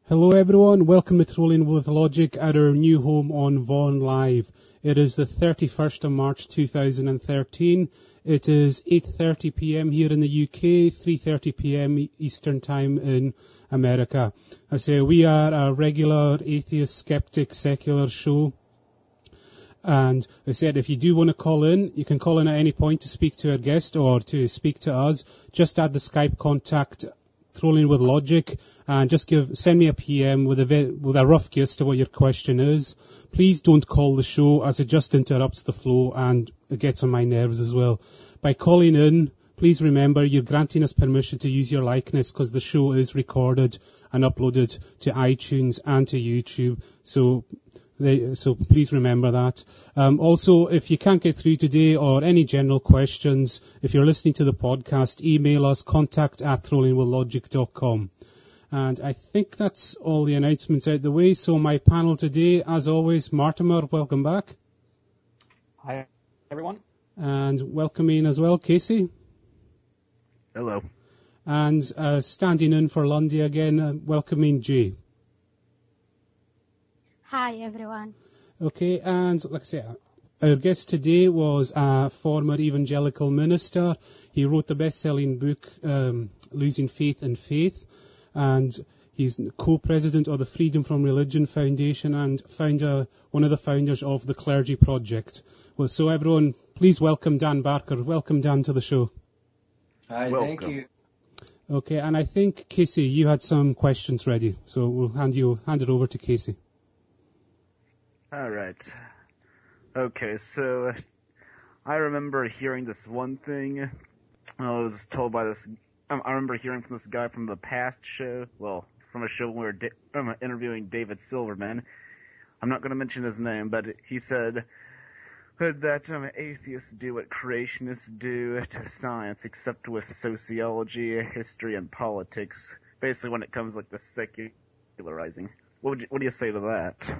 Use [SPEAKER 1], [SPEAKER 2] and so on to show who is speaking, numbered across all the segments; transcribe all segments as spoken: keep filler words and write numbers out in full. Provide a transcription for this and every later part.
[SPEAKER 1] Hello everyone, welcome to Trolling with Logic at our new home on Vaughan Live. It is the thirty-first of March two thousand thirteen. It is eight thirty p m here in the U K, three thirty p m Eastern Time in America. I say we are a regular atheist, skeptic, secular show. And I said if you do want to call in, you can call in at any point to speak to our guest or to speak to us. Just add the Skype contact Trolling with Logic, and just give send me a P M with a with a rough gist of what your question is. Please don't call the show, as it just interrupts the flow and it gets on my nerves as well. By calling in, please remember you're granting us permission to use your likeness, because the show is recorded and uploaded to iTunes and to YouTube. So. They, so please remember that. Um, also, if you can't get through today or any general questions, if you're listening to the podcast, email us, contact at trolling with logic dot com. And I think that's all the announcements out the way. So my panel today, as always, Mortimer, welcome back.
[SPEAKER 2] Hi, everyone.
[SPEAKER 1] And welcoming as well, Casey.
[SPEAKER 3] Hello.
[SPEAKER 1] And uh, standing in for Lundy again, uh, welcoming Jay.
[SPEAKER 4] Hi, everyone.
[SPEAKER 1] Okay, and like I said, our guest today was a former evangelical minister. He wrote the best-selling book, um, Losing Faith in Faith, and he's co-president of the Freedom from Religion Foundation and founder, one of the founders of the Clergy Project. Well, so everyone, please welcome Dan Barker. Welcome, Dan, to the show.
[SPEAKER 2] Hi,
[SPEAKER 3] welcome.
[SPEAKER 2] Thank you.
[SPEAKER 1] Okay, and I think, Casey, you had some questions ready, so we'll hand you hand it over to Casey.
[SPEAKER 3] All right. Okay, so I remember hearing this one thing. I was told by this. Um, I remember hearing from this guy from the past show. Well, from a show where we were da- um, interviewing David Silverman. I'm not going to mention his name, but he said that um, atheists do what creationists do to science, except with sociology, history, and politics. Basically, when it comes like the secularizing. What would you, what do you say to that?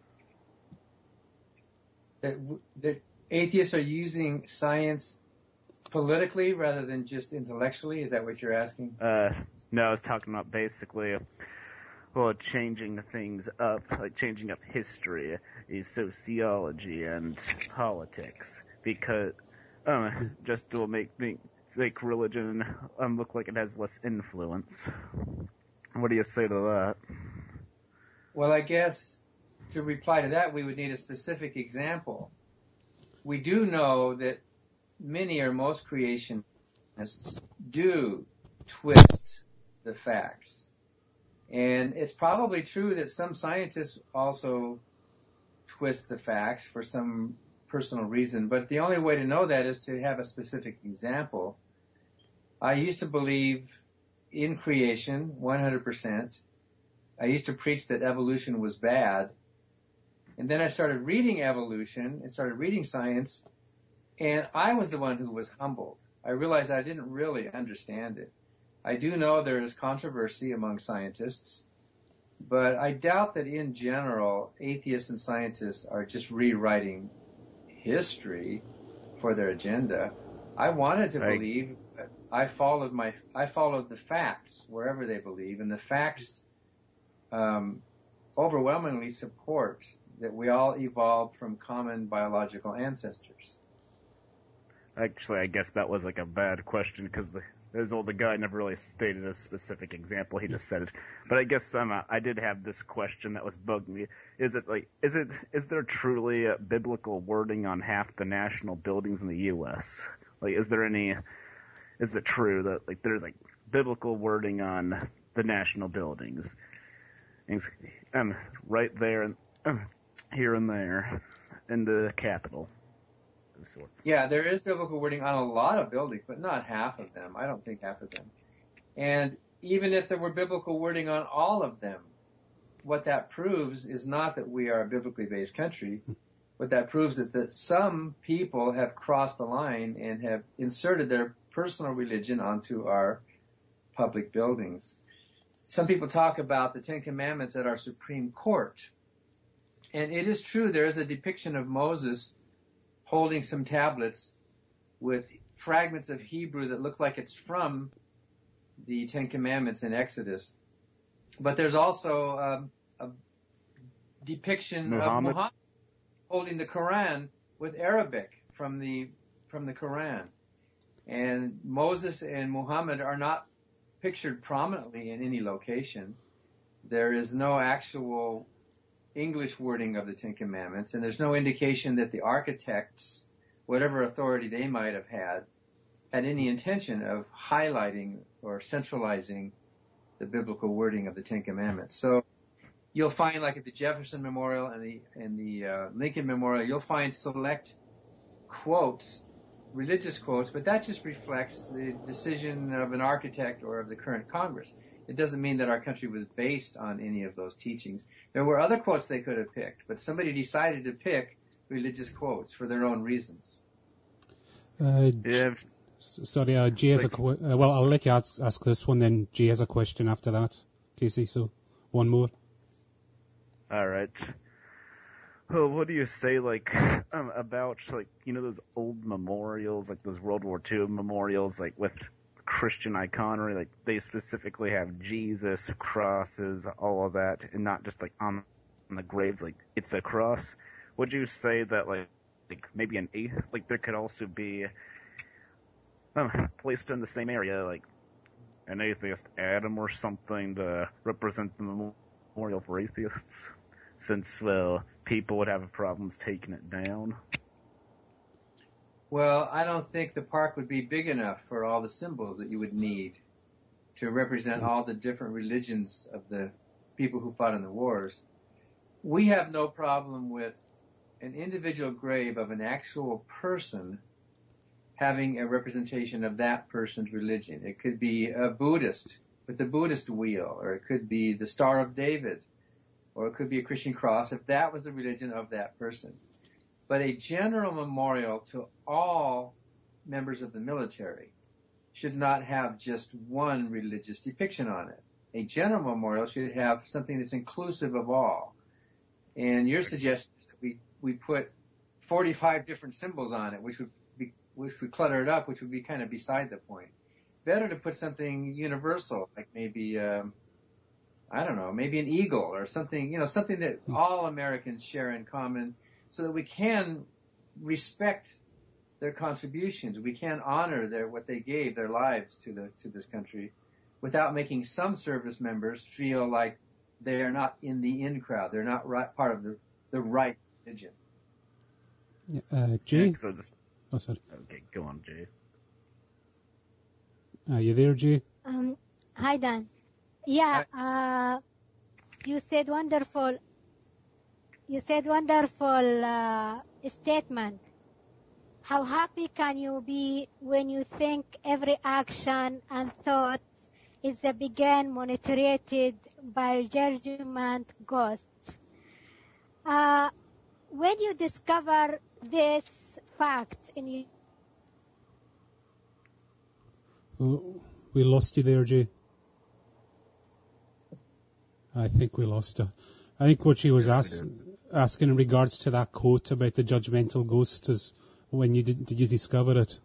[SPEAKER 2] That, that atheists are using science politically rather than just intellectually? Is that what you're asking?
[SPEAKER 3] Uh, no, I was talking about basically, well, changing things up, like changing up history, is sociology and politics, because um, just to make things, make religion um, look like it has less influence. What do you say to that?
[SPEAKER 2] Well, I guess to reply to that, we would need a specific example. We do know that many or most creationists do twist the facts. And it's probably true that some scientists also twist the facts for some personal reason, but the only way to know that is to have a specific example. I used to believe in creation one hundred percent. I used to preach that evolution was bad. And then I started reading evolution and started reading science, and I was the one who was humbled. I realized I didn't really understand it. I do know there is controversy among scientists, but I doubt that in general, atheists and scientists are just rewriting history for their agenda. I wanted to
[SPEAKER 3] Right.
[SPEAKER 2] believe, I followed my, I followed the facts wherever they believe, and the facts um, overwhelmingly support that we all evolved from common biological ancestors.
[SPEAKER 3] Actually, I guess that was like a bad question, because the there's old the guy never really stated a specific example. He just said it. But I guess um, I did have this question that was bugging me. Is it like is it is there truly a biblical wording on half the national buildings in the U S? Like, is there any? Is it true that like there's like biblical wording on the national buildings? Um, right there and um, here and there in the Capitol.
[SPEAKER 2] Yeah, there is biblical wording on a lot of buildings, but not half of them. I don't think half of them. And even if there were biblical wording on all of them, what that proves is not that we are a biblically based country. What that proves is that some people have crossed the line and have inserted their personal religion onto our public buildings. Some people talk about the Ten Commandments at our Supreme Court. And it is true, there is a depiction of Moses holding some tablets with fragments of Hebrew that look like it's from the Ten Commandments in Exodus. but there's also um, a depiction
[SPEAKER 3] Muhammad.
[SPEAKER 2] of Muhammad holding the Quran with Arabic from the from the Quran. And Moses and Muhammad are not pictured prominently in any location. There is no actual English wording of the Ten Commandments, and there's no indication that the architects, whatever authority they might have had, had any intention of highlighting or centralizing the biblical wording of the Ten Commandments. So you'll find, like at the Jefferson Memorial and the and the uh, Lincoln Memorial, you'll find select quotes, religious quotes, but that just reflects the decision of an architect or of the current Congress. It doesn't mean that our country was based on any of those teachings. There were other quotes they could have picked, but somebody decided to pick religious quotes for their own reasons.
[SPEAKER 1] Uh,
[SPEAKER 3] Yeah.
[SPEAKER 1] Sorry, uh, Jay has a qu- uh, well, I'll let you ask, ask this one, then Jay has a question after that, Casey. So one more.
[SPEAKER 3] All right. Well, what do you say, like, um, about, like, you know, those old memorials, like those World War Two memorials, like, with Christian iconography, like, they specifically have Jesus, crosses, all of that, and not just, like, on, on the graves, like, it's a cross. Would you say that, like, like maybe an eighth, like, there could also be um, placed in the same area, like, an atheist Adam or something to represent the memorial for atheists? Since, well, people would have problems taking it down.
[SPEAKER 2] Well, I don't think the park would be big enough for all the symbols that you would need to represent all the different religions of the people who fought in the wars. We have no problem with an individual grave of an actual person having a representation of that person's religion. It could be a Buddhist with the Buddhist wheel, or it could be the Star of David, or it could be a Christian cross, if that was the religion of that person. But a general memorial to all members of the military should not have just one religious depiction on it. A general memorial should have something that's inclusive of all. And your suggestion is that we, we put forty-five different symbols on it, which would be, which would clutter it up, which would be kind of beside the point. Better to put something universal, like maybe, um, I don't know, maybe an eagle or something, you know, something that all Americans share in common, so that we can respect their contributions. We can honor their, what they gave, their lives to the, to this country, without making some service members feel like they are not in the in crowd. They're not right, part of the, the right religion.
[SPEAKER 1] Uh, Jay?
[SPEAKER 3] Yeah, so just,
[SPEAKER 1] oh, sorry.
[SPEAKER 3] Okay, go on, Jay.
[SPEAKER 1] Are you there, Jay?
[SPEAKER 4] Um, hi, Dan. Yeah, uh, you said wonderful, you said wonderful uh, statement. How happy can you be when you think every action and thought is a began monitored by judgment ghosts? Uh, when you discover this fact in you,
[SPEAKER 1] Oh, we lost you there, Jay. I think we lost her. I think what she was
[SPEAKER 3] Yes,
[SPEAKER 1] ask, asking in regards to that quote about the judgmental ghost is when you did, did you discover it?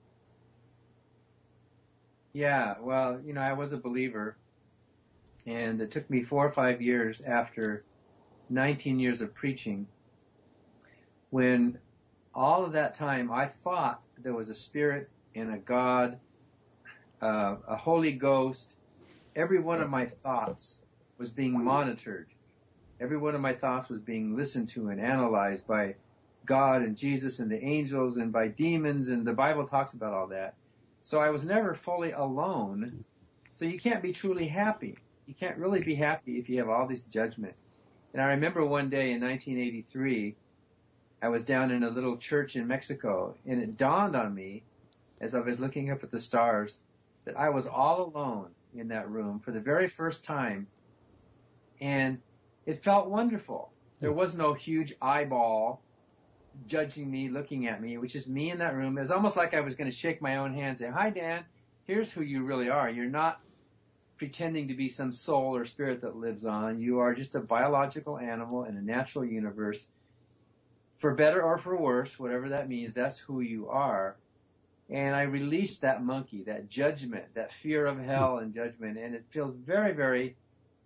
[SPEAKER 2] Yeah, well, you know, I was a believer, and it took me four or five years after nineteen years of preaching, when all of that time I thought there was a spirit and a God, uh, a Holy Ghost. Every one of my thoughts was being monitored. Every one of my thoughts was being listened to and analyzed by God and Jesus and the angels and by demons, and the Bible talks about all that. So I was never fully alone. So you can't be truly happy. You can't really be happy if you have all this judgment. And I remember one day in nineteen eighty-three, I was down in a little church in Mexico, and it dawned on me as I was looking up at the stars that I was all alone in that room for the very first time. And it felt wonderful. There was no huge eyeball judging me, looking at me. It was just me in that room. It was almost like I was going to shake my own hand and say, "Hi, Dan, here's who you really are. You're not pretending to be some soul or spirit that lives on. You are just a biological animal in a natural universe. For better or for worse, whatever that means, that's who you are." And I released that monkey, that judgment, that fear of hell and judgment. And it feels very, very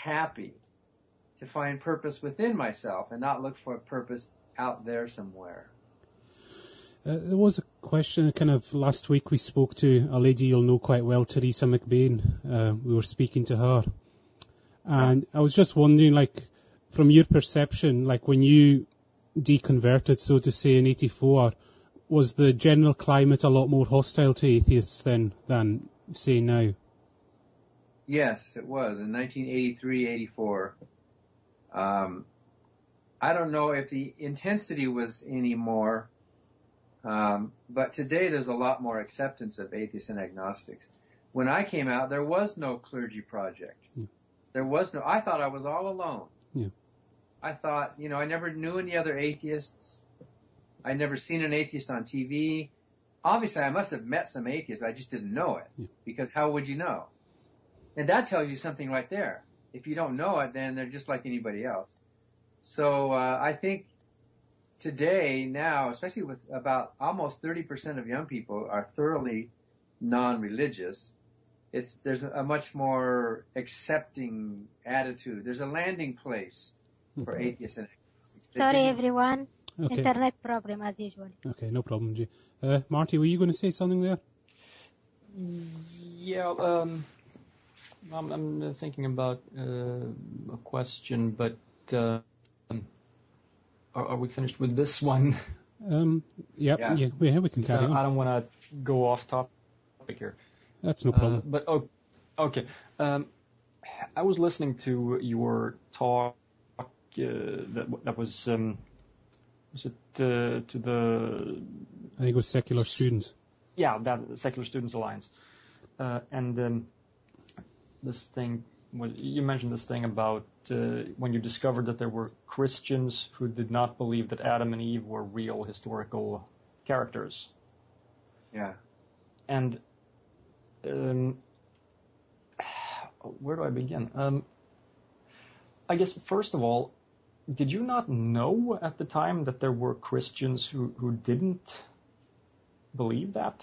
[SPEAKER 2] happy to find purpose within myself and not look for a purpose out there somewhere.
[SPEAKER 1] Uh, there was a question kind of last week we spoke to a lady you'll know quite well, Teresa McBain. Uh, we were speaking to her. And I was just wondering, like, from your perception, like when you deconverted, so to say, in eighty-four, was the general climate a lot more hostile to atheists then than, say, now?
[SPEAKER 2] Yes, it was in nineteen eighty-three, eighty-four. Um, I don't know if the intensity was any more, um, but today there's a lot more acceptance of atheists and agnostics. When I came out, there was no clergy project.
[SPEAKER 1] Yeah.
[SPEAKER 2] There was no, I thought I was all alone.
[SPEAKER 1] Yeah.
[SPEAKER 2] I thought, you know, I never knew any other atheists. I'd never seen an atheist on T V. Obviously, I must have met some atheists. I just didn't know it.
[SPEAKER 1] Yeah.
[SPEAKER 2] Because how would you know? And that tells you something right there. If you don't know it, then they're just like anybody else. So uh, I think today, now, especially with about almost thirty percent of young people are thoroughly non-religious, it's there's a much more accepting attitude. There's a landing place for atheists and agnostics. They
[SPEAKER 4] Sorry,
[SPEAKER 2] didn't-
[SPEAKER 4] everyone.
[SPEAKER 1] Okay.
[SPEAKER 4] Internet problem as usual.
[SPEAKER 1] Okay, no problem, G. Uh, Marty, were you going to say something there?
[SPEAKER 5] Yeah, um, I'm, I'm thinking about uh, a question, but uh, um, are, are we finished with this one?
[SPEAKER 1] Um, yep,
[SPEAKER 2] Yeah.
[SPEAKER 1] yeah, yeah, we can
[SPEAKER 5] So
[SPEAKER 1] carry
[SPEAKER 5] I
[SPEAKER 1] on.
[SPEAKER 5] don't want to go off topic here.
[SPEAKER 1] That's no
[SPEAKER 5] Uh,
[SPEAKER 1] problem.
[SPEAKER 5] but oh, okay, um, I was listening to your talk uh, that that was um, was it uh, to the
[SPEAKER 1] I think it was secular students.
[SPEAKER 5] yeah that Secular Students Alliance, uh, and um, this thing was you mentioned this thing about uh, when you discovered that there were Christians who did not believe that Adam and Eve were real historical characters,
[SPEAKER 2] Yeah.
[SPEAKER 5] and um, where do I begin? Um, I guess first of all, did you not know at the time that there were Christians who, who didn't believe that?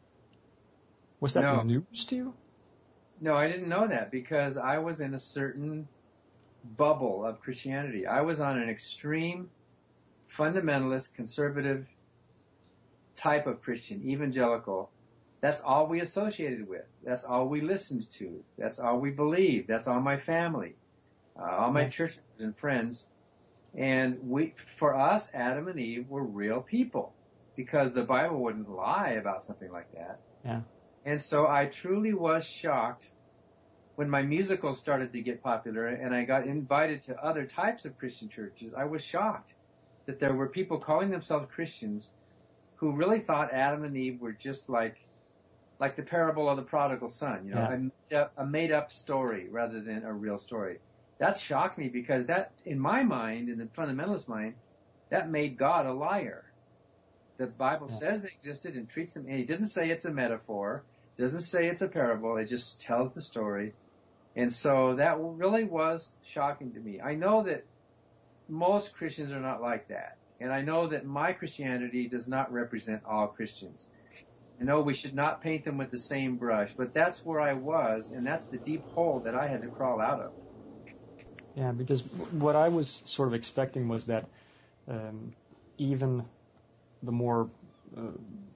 [SPEAKER 5] Was that
[SPEAKER 2] No.
[SPEAKER 5] news to you?
[SPEAKER 2] No, I didn't know that because I was in a certain bubble of Christianity. I was on an extreme fundamentalist, conservative type of Christian, evangelical. That's all we associated with. That's all we listened to. That's all we believed. That's all my family, uh, all my
[SPEAKER 5] Yeah.
[SPEAKER 2] church and friends. And we, for us, Adam and Eve were real people because the Bible wouldn't lie about something like that.
[SPEAKER 5] Yeah.
[SPEAKER 2] And so I truly was shocked when my musicals started to get popular and I got invited to other types of Christian churches. I was shocked that there were people calling themselves Christians who really thought Adam and Eve were just like, like the parable of the prodigal son, you know,
[SPEAKER 5] Yeah.
[SPEAKER 2] a, made up, a made up story rather than a real story. That shocked me because that, in my mind, in the fundamentalist mind, that made God a liar. The Bible
[SPEAKER 5] Yeah.
[SPEAKER 2] says they existed and treats them, and he didn't say it's a metaphor, doesn't say it's a parable, it just tells the story. And so that really was shocking to me. I know that most Christians are not like that. And I know that my Christianity does not represent all Christians. I know we should not paint them with the same brush, but that's where I was, and that's the deep hole that I had to crawl out of.
[SPEAKER 5] Yeah, because what I was sort of expecting was that um, even the more, uh,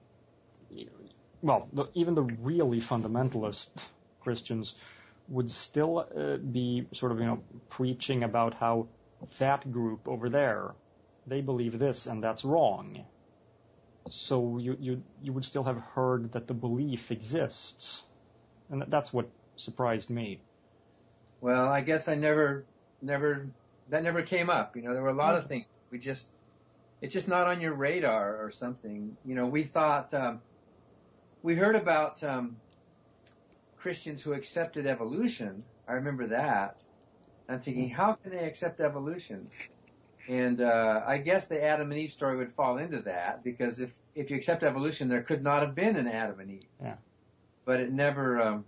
[SPEAKER 5] well, the, even the really fundamentalist Christians would still uh, be sort of, you know, preaching about how that group over there, they believe this and that's wrong. So you, you, you would still have heard that the belief exists. And that's what surprised me.
[SPEAKER 2] Well, I guess I never, never, that never came up. You know, there were a lot of things we just, it's just not on your radar or something. You know, we thought, um, we heard about, um, Christians who accepted evolution. I remember that. I'm thinking, how can they accept evolution? And, uh, I guess the Adam and Eve story would fall into that because if, if you accept evolution, there could not have been an Adam and Eve.
[SPEAKER 5] Yeah.
[SPEAKER 2] But it never, um,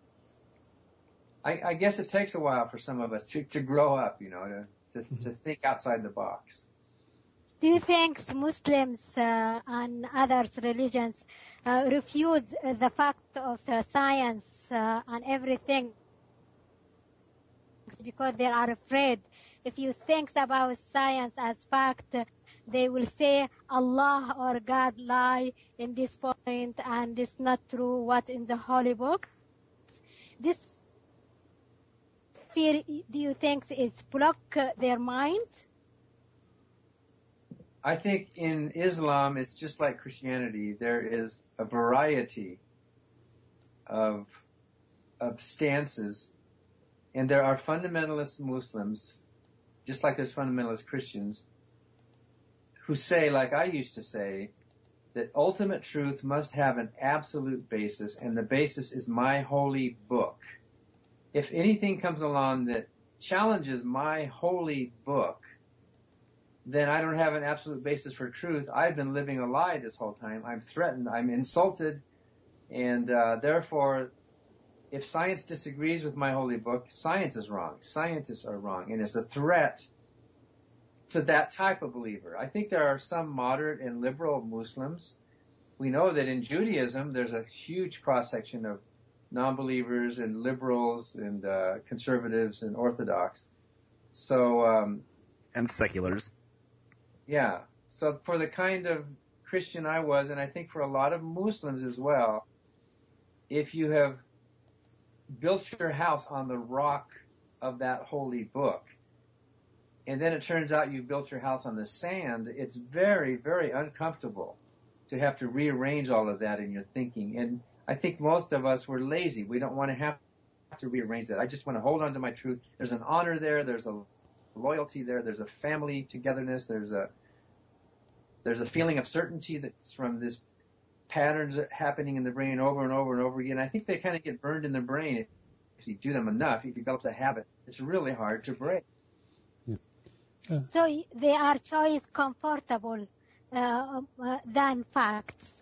[SPEAKER 2] I, I guess it takes a while for some of us to, to grow up, you know, to, to, to think outside the box.
[SPEAKER 4] Do you think Muslims uh, and other religions uh, refuse the fact of uh, science uh, and everything because they are afraid. If you think about science as fact, they will say Allah or God lie in this point and it's not true what's in the holy book. This fear, do you think is block their mind?
[SPEAKER 2] I think in Islam, it's just like Christianity. There is a variety of, of stances. And there are fundamentalist Muslims, just like there's fundamentalist Christians, who say, like I used to say, that ultimate truth must have an absolute basis, and the basis is my holy book. If anything comes along that challenges my holy book, then I don't have an absolute basis for truth. I've been living a lie this whole time. I'm threatened. I'm insulted. And uh, therefore, if science disagrees with my holy book, science is wrong. Scientists are wrong. And it's a threat to that type of believer. I think there are some moderate and liberal Muslims. We know that in Judaism, there's a huge cross-section of non-believers and liberals and uh, conservatives and Orthodox. So, um,
[SPEAKER 3] and seculars.
[SPEAKER 2] Yeah. So for the kind of Christian I was, and I think for a lot of Muslims as well, if you have built your house on the rock of that holy book, and then it turns out you built your house on the sand, it's very, very uncomfortable to have to rearrange all of that in your thinking. And I think most of us were lazy. We don't want to have to rearrange that. I just want to hold on to my truth. There's an honor there. There's a loyalty there. There's a family togetherness. There's a there's a feeling of certainty that's from this patterns happening in the brain over and over and over again. I think they kind of get burned in the brain if, if you do them enough. It develops a habit. It's really hard to break.
[SPEAKER 1] Yeah. Uh,
[SPEAKER 4] So they are choice comfortable uh, uh, than facts.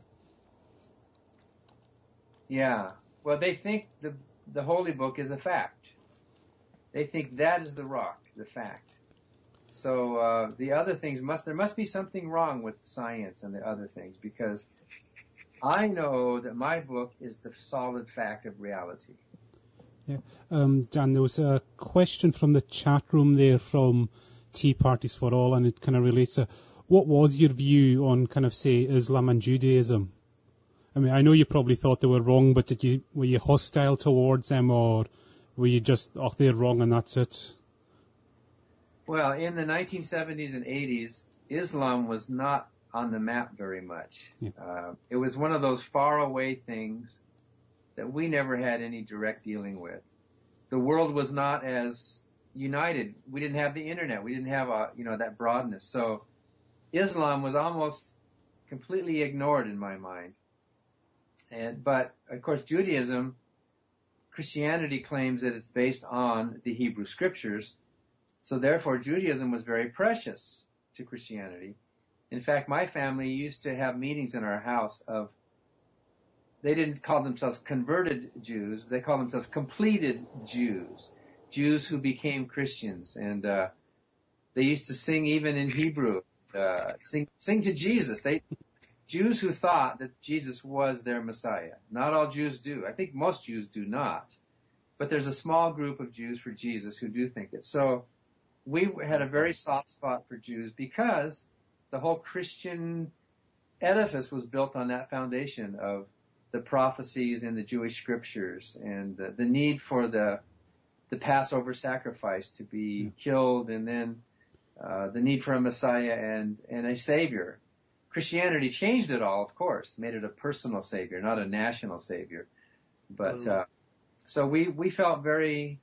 [SPEAKER 2] Yeah. Well, they think the the holy book is a fact. They think that is the rock, the fact. So uh, the other things must, there must be something wrong with science and the other things, because I know that my book is the solid fact of reality.
[SPEAKER 1] Yeah. Um, Dan, there was a question from the chat room there from Tea Parties for All, and it kind of relates to, what was your view on kind of, say, Islam and Judaism? I mean, I know you probably thought they were wrong, but did you, were you hostile towards them, or were you just, oh, they're wrong and that's it?
[SPEAKER 2] Well, in the nineteen seventies and eighties, Islam was not on the map very much.
[SPEAKER 1] Yeah.
[SPEAKER 2] Uh, it was one of those faraway things that we never had any direct dealing with. The world was not as united. We didn't have the internet. We didn't have a, you know, that broadness. So Islam was almost completely ignored in my mind. And, but of course, Judaism, Christianity claims that it's based on the Hebrew scriptures. So therefore, Judaism was very precious to Christianity. In fact, my family used to have meetings in our house of, they didn't call themselves converted Jews, they called themselves completed Jews, Jews who became Christians. And uh, they used to sing even in Hebrew, uh, sing, sing to Jesus. They Jews who thought that Jesus was their Messiah. Not all Jews do. I think most Jews do not. But there's a small group of Jews for Jesus who do think it. So we had a very soft spot for Jews because the whole Christian edifice was built on that foundation of the prophecies in the Jewish scriptures and the, the need for the the Passover sacrifice to be killed, and then uh, the need for a Messiah and, and a Savior. Christianity changed it all, of course, made it a personal Savior, not a national Savior. But uh, so we we felt very.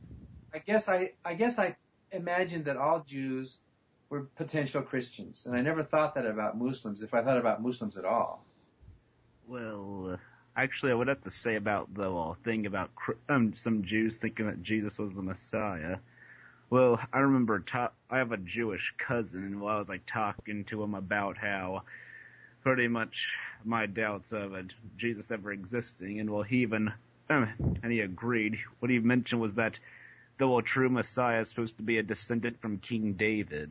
[SPEAKER 2] I guess I I guess I imagined that all Jews were potential Christians, and I never thought that about Muslims, if I thought about Muslims at all.
[SPEAKER 3] Well, uh, actually, I would have to say about the well, thing about um, some Jews thinking that Jesus was the Messiah. Well, I remember ta- I have a Jewish cousin, and while I was like talking to him about how pretty much my doubts of it, Jesus ever existing, and well, he even um, and he agreed. What he mentioned was that the well, true Messiah is supposed to be a descendant from King David.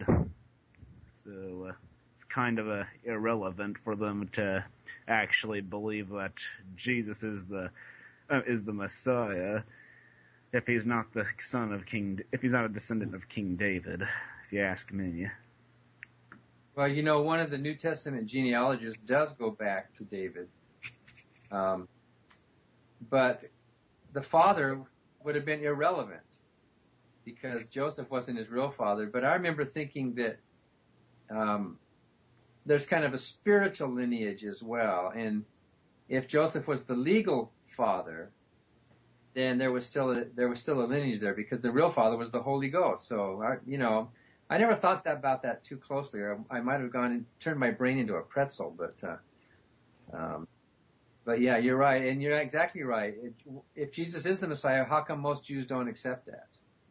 [SPEAKER 3] So uh, it's kind of uh, irrelevant for them to actually believe that Jesus is the uh, is the Messiah. if he's not the son of King, if he's not a descendant of King David, if you ask me.
[SPEAKER 2] Well, you know, one of the New Testament genealogists does go back to David. Um, but the father would have been irrelevant because Joseph wasn't his real father. But I remember thinking that um, there's kind of a spiritual lineage as well. And if Joseph was the legal father, then there was still a, there was still a lineage there because the real father was the Holy Ghost. So, I, you know, I never thought that about that too closely. I, I might have gone and turned my brain into a pretzel, but, uh, um, but yeah, you're right. And you're exactly right. It, if Jesus is the Messiah, how come most Jews don't accept that?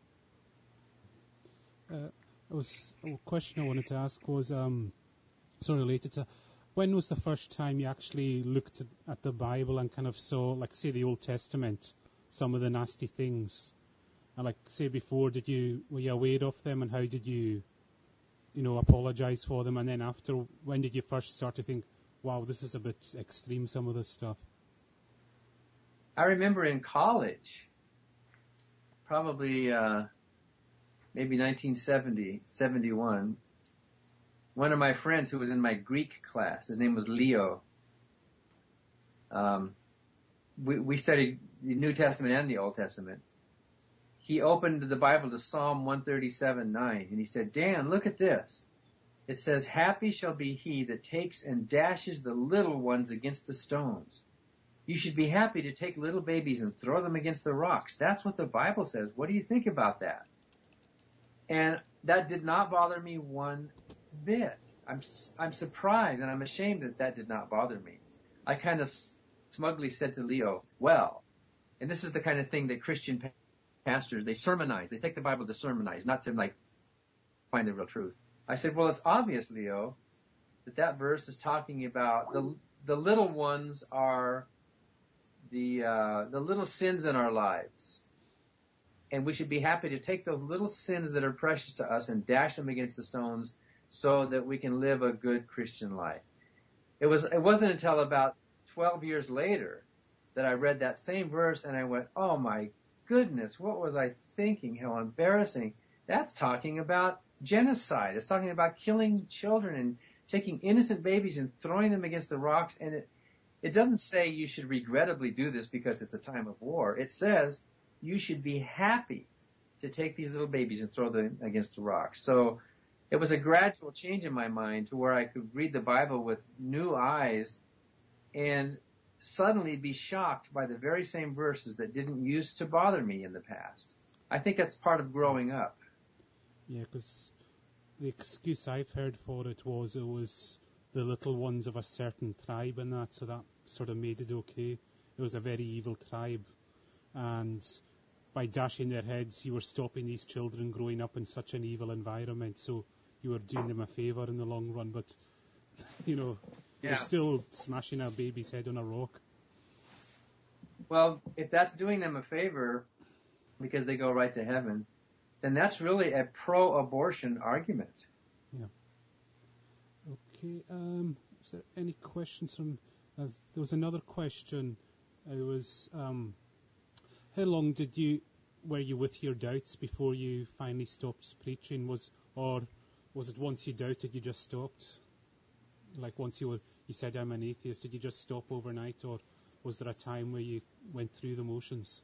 [SPEAKER 1] Uh, it was, a question I wanted to ask was, um, sort of related to, when was the first time you actually looked at, at the Bible and kind of saw, like, say, the Old Testament, some of the nasty things? And like, say before, did you, were you aware of them and how did you, you know, apologize for them? And then after, when did you first start to think, wow, this is a bit extreme, some of this stuff?
[SPEAKER 2] I remember in college, probably, uh, maybe nineteen seventy, seventy-one, one of my friends who was in my Greek class, his name was Leo, um, we, we studied the New Testament and the Old Testament. He opened the Bible to Psalm one thirty-seven nine, and he said, Dan, look at this. It says, happy shall be he that takes and dashes the little ones against the stones. You should be happy to take little babies and throw them against the rocks. That's what the Bible says. What do you think about that? And that did not bother me one bit. I'm, I'm surprised and I'm ashamed that that did not bother me. I kind of smugly said to Leo, well, and this is the kind of thing that Christian pastors, they sermonize. They take the Bible to sermonize, not to like find the real truth. I said, well, it's obvious, Leo, that that verse is talking about the the little ones are the uh, the little sins in our lives, and we should be happy to take those little sins that are precious to us and dash them against the stones, so that we can live a good Christian life. It was it wasn't until about twelve years later that I read that same verse and I went, oh my goodness, what was I thinking? How embarrassing. That's talking about genocide. It's talking about killing children and taking innocent babies and throwing them against the rocks. And it, it doesn't say you should regrettably do this because it's a time of war. It says you should be happy to take these little babies and throw them against the rocks. So it was a gradual change in my mind to where I could read the Bible with new eyes and suddenly be shocked by the very same verses that didn't used to bother me in the past. I think that's part of growing up.
[SPEAKER 1] Yeah, because the excuse I've heard for it was it was the little ones of a certain tribe and that, so that sort of made it okay. It was a very evil tribe, and by dashing their heads, you were stopping these children growing up in such an evil environment, so you were doing them a favour in the long run, but, you know,
[SPEAKER 2] Yeah.
[SPEAKER 1] you're still smashing a baby's head on a rock.
[SPEAKER 2] Well, if that's doing them a favor because they go right to heaven, then that's really a pro-abortion argument.
[SPEAKER 1] Yeah. Okay. Um, is there any questions from? Uh, there was another question. It was, um, how long did you were you with your doubts before you finally stopped preaching? Was or was it once you doubted you just stopped? Like once you were, you said I'm an atheist. Did you just stop overnight, or was there a time where you went through the motions?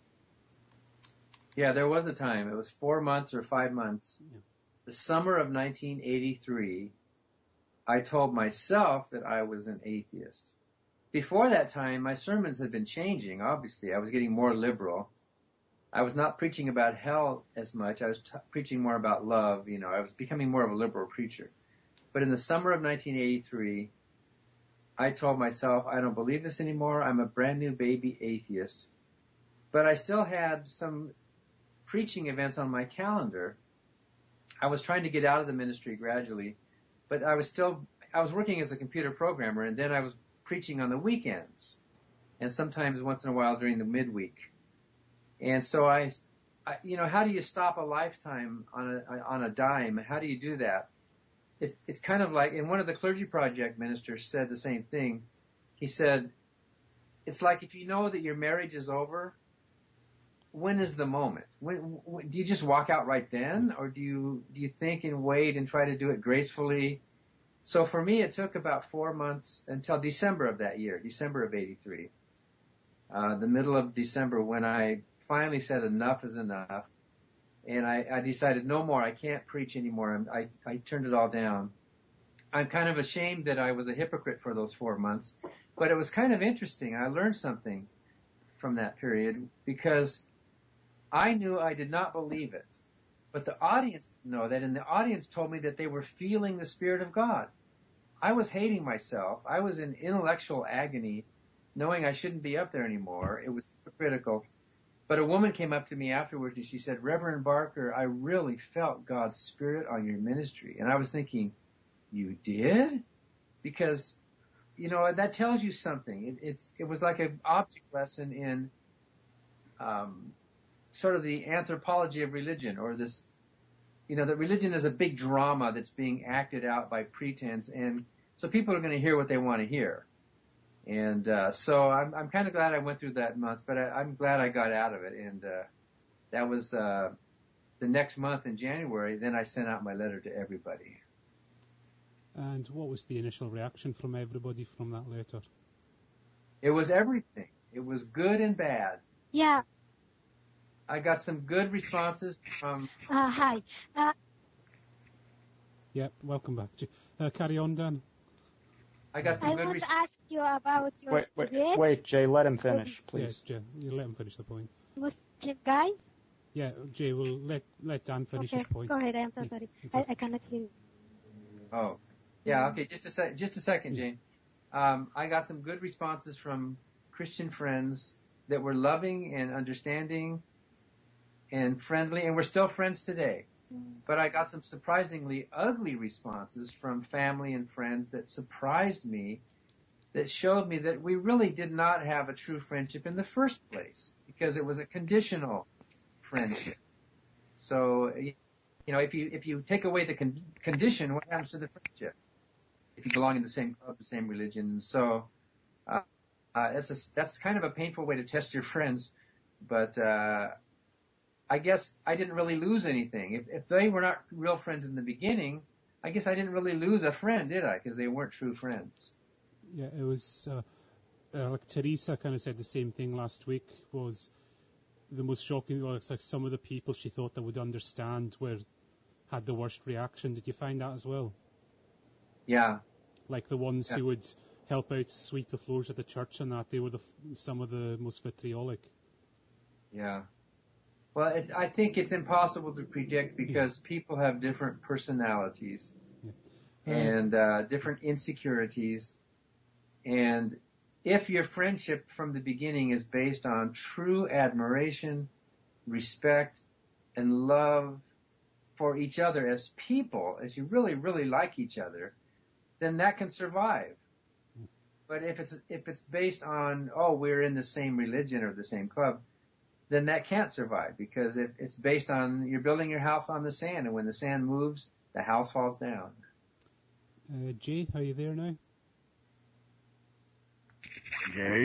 [SPEAKER 2] Yeah, there was a time. It was four months or five months.
[SPEAKER 1] Yeah.
[SPEAKER 2] The summer of nineteen eighty-three, I told myself that I was an atheist. Before that time, my sermons had been changing, obviously. I was getting more liberal. I was not preaching about hell as much. I was t- preaching more about love. You know, I was becoming more of a liberal preacher. But in the summer of nineteen eighty-three, I told myself, I don't believe this anymore. I'm a brand new baby atheist. But I still had some preaching events on my calendar. I was trying to get out of the ministry gradually, but I was still, I was working as a computer programmer, and then I was preaching on the weekends, and sometimes once in a while during the midweek. And so I, I you know, how do you stop a lifetime on a, on a dime? How do you do that? It's, it's kind of like, and one of the Clergy Project ministers said the same thing. He said, it's like if you know that your marriage is over, when is the moment? When, when do you just walk out right then, or do you do you think and wait and try to do it gracefully? So for me, it took about four months until December of that year, December of eighty-three, uh, the middle of December, when I finally said enough is enough, and I, I decided no more. I can't preach anymore. I, I turned it all down. I'm kind of ashamed that I was a hypocrite for those four months, but it was kind of interesting. I learned something from that period because I knew I did not believe it, but the audience know that, and the audience told me that they were feeling the Spirit of God. I was hating myself. I was in intellectual agony, knowing I shouldn't be up there anymore. It was hypocritical. But a woman came up to me afterwards and she said, Reverend Barker, I really felt God's Spirit on your ministry. And I was thinking, you did? Because, you know, that tells you something. It, it's, it was like an object lesson in um, sort of the anthropology of religion, or this, you know, that religion is a big drama that's being acted out by pretense. And so people are going to hear what they want to hear. And uh, so I'm, I'm kind of glad I went through that month, but I, I'm glad I got out of it. And uh, that was uh, the next month in January. Then I sent out my letter to everybody.
[SPEAKER 1] And what was the initial reaction from everybody from that letter?
[SPEAKER 2] It was everything. It was good and bad.
[SPEAKER 4] Yeah.
[SPEAKER 2] I got some good responses from...
[SPEAKER 4] Uh, hi. Uh,
[SPEAKER 1] Yep, welcome back. Uh, carry on, Dan.
[SPEAKER 2] I got some
[SPEAKER 4] I
[SPEAKER 2] good
[SPEAKER 4] want
[SPEAKER 2] responses.
[SPEAKER 4] to ask you about your
[SPEAKER 5] Wait, wait,
[SPEAKER 4] debate.
[SPEAKER 5] wait, Jay, let him finish, please.
[SPEAKER 1] Yeah, Jay, you let him finish the point.
[SPEAKER 4] Muslim guys?
[SPEAKER 1] Yeah, Jay, we'll let, let Dan finish
[SPEAKER 4] Okay,
[SPEAKER 1] his point.
[SPEAKER 4] go ahead. I'm so sorry.
[SPEAKER 1] It's
[SPEAKER 4] I,
[SPEAKER 1] okay.
[SPEAKER 4] I cannot hear you.
[SPEAKER 2] Oh, yeah, okay, just a sec, just a second, Jane. Um, I got some good responses from Christian friends that were loving and understanding and friendly, and we're still friends today. But I got some surprisingly ugly responses from family and friends that surprised me, that showed me that we really did not have a true friendship in the first place, because it was a conditional friendship. So, you know, if you if you take away the con- condition, what happens to the friendship? If you belong in the same club, the same religion, so uh, uh, that's a, that's kind of a painful way to test your friends. But uh, I guess I didn't really lose anything. If, if they were not real friends in the beginning, I guess I didn't really lose a friend, did I? Because they weren't true friends.
[SPEAKER 1] Yeah, it was uh, uh, like Teresa kind of said the same thing last week. Was the most shocking? Well, it's like some of the people she thought that would understand were had the worst reaction. Did you find that as well?
[SPEAKER 2] Yeah.
[SPEAKER 1] Like the ones
[SPEAKER 2] Yeah.
[SPEAKER 1] who would help out sweep the floors at the church and that, they were the, some of the most vitriolic.
[SPEAKER 2] Yeah. Well, it's, I think it's impossible to predict because yeah. people have different personalities yeah. uh, and uh, different insecurities. And if your friendship from the beginning is based on true admiration, respect, and love for each other as people, as you really, really like each other, then that can survive. But if it's if it's based on, oh, we're in the same religion or the same club, then that can't survive, because if it's based on you're building your house on the sand, and when the sand moves, the house falls down.
[SPEAKER 1] Uh, Jay, are you there now?
[SPEAKER 3] Jay?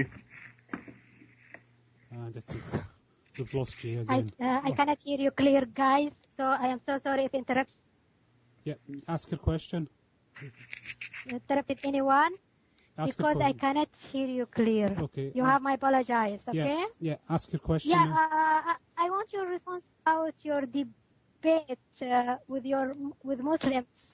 [SPEAKER 1] And I think we've lost Jay
[SPEAKER 4] I,
[SPEAKER 1] again.
[SPEAKER 4] uh, I cannot hear you clear, guys, so I am so sorry if I interrupt,
[SPEAKER 1] Yeah, ask your question.
[SPEAKER 4] interrupted anyone,
[SPEAKER 1] Ask
[SPEAKER 4] because
[SPEAKER 1] your
[SPEAKER 4] I
[SPEAKER 1] question.
[SPEAKER 4] cannot hear you clear.
[SPEAKER 1] Okay.
[SPEAKER 4] You
[SPEAKER 1] uh,
[SPEAKER 4] have my apologize, okay?
[SPEAKER 1] Yeah, yeah, ask your question.
[SPEAKER 4] Yeah,
[SPEAKER 1] now.
[SPEAKER 4] uh, I want your response about your debate uh, with your with Muslims.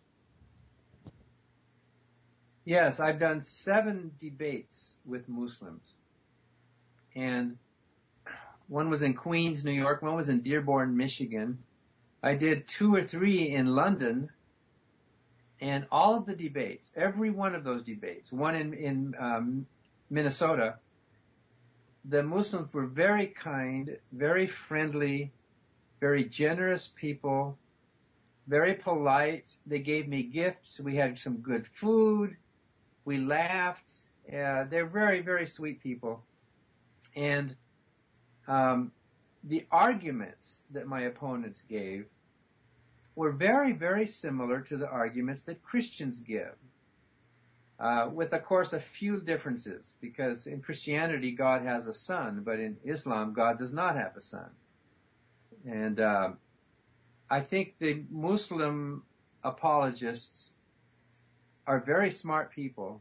[SPEAKER 2] Yes, I've done seven debates with Muslims. And one was in Queens, New York. One was in Dearborn, Michigan. I did two or three in London. And all of the debates, every one of those debates, one in, in um, Minnesota, the Muslims were very kind, very friendly, very generous people, very polite. They gave me gifts. We had some good food. We laughed. Uh, they're very, very sweet people. And um, the arguments that my opponents gave were very, very similar to the arguments that Christians give, uh, with, of course, a few differences, because in Christianity, God has a son, but in Islam, God does not have a son. And uh, I think the Muslim apologists are very smart people,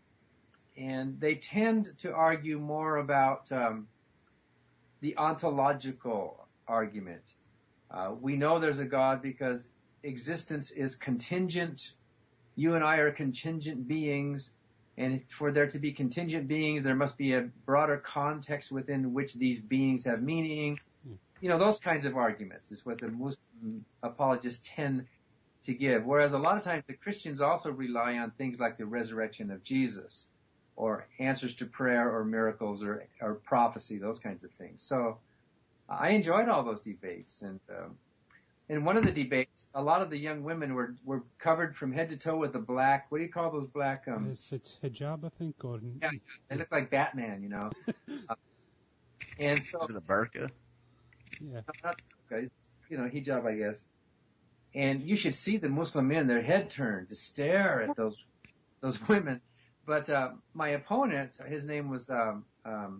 [SPEAKER 2] and they tend to argue more about um, the ontological argument. Uh, we know there's a God because existence is contingent. You and I are contingent beings, and for there to be contingent beings, there must be a broader context within which these beings have meaning. You know, those kinds of arguments is what the Muslim apologists tend to give. Whereas a lot of times the Christians also rely on things like the resurrection of Jesus, or answers to prayer, or miracles, or, or prophecy, those kinds of things. So I enjoyed all those debates. And um, in one of the debates, a lot of the young women were, were covered from head to toe with the black, what do you call those black? Um,
[SPEAKER 1] it's, it's hijab, I think, or...
[SPEAKER 2] Yeah, they look like Batman, you know. uh, and so...
[SPEAKER 3] Is it a burqa?
[SPEAKER 1] Yeah.
[SPEAKER 2] Not, okay, you know, hijab, I guess. And you should see the Muslim men, their head turned to stare at those those women. But uh, my opponent, his name was um, um,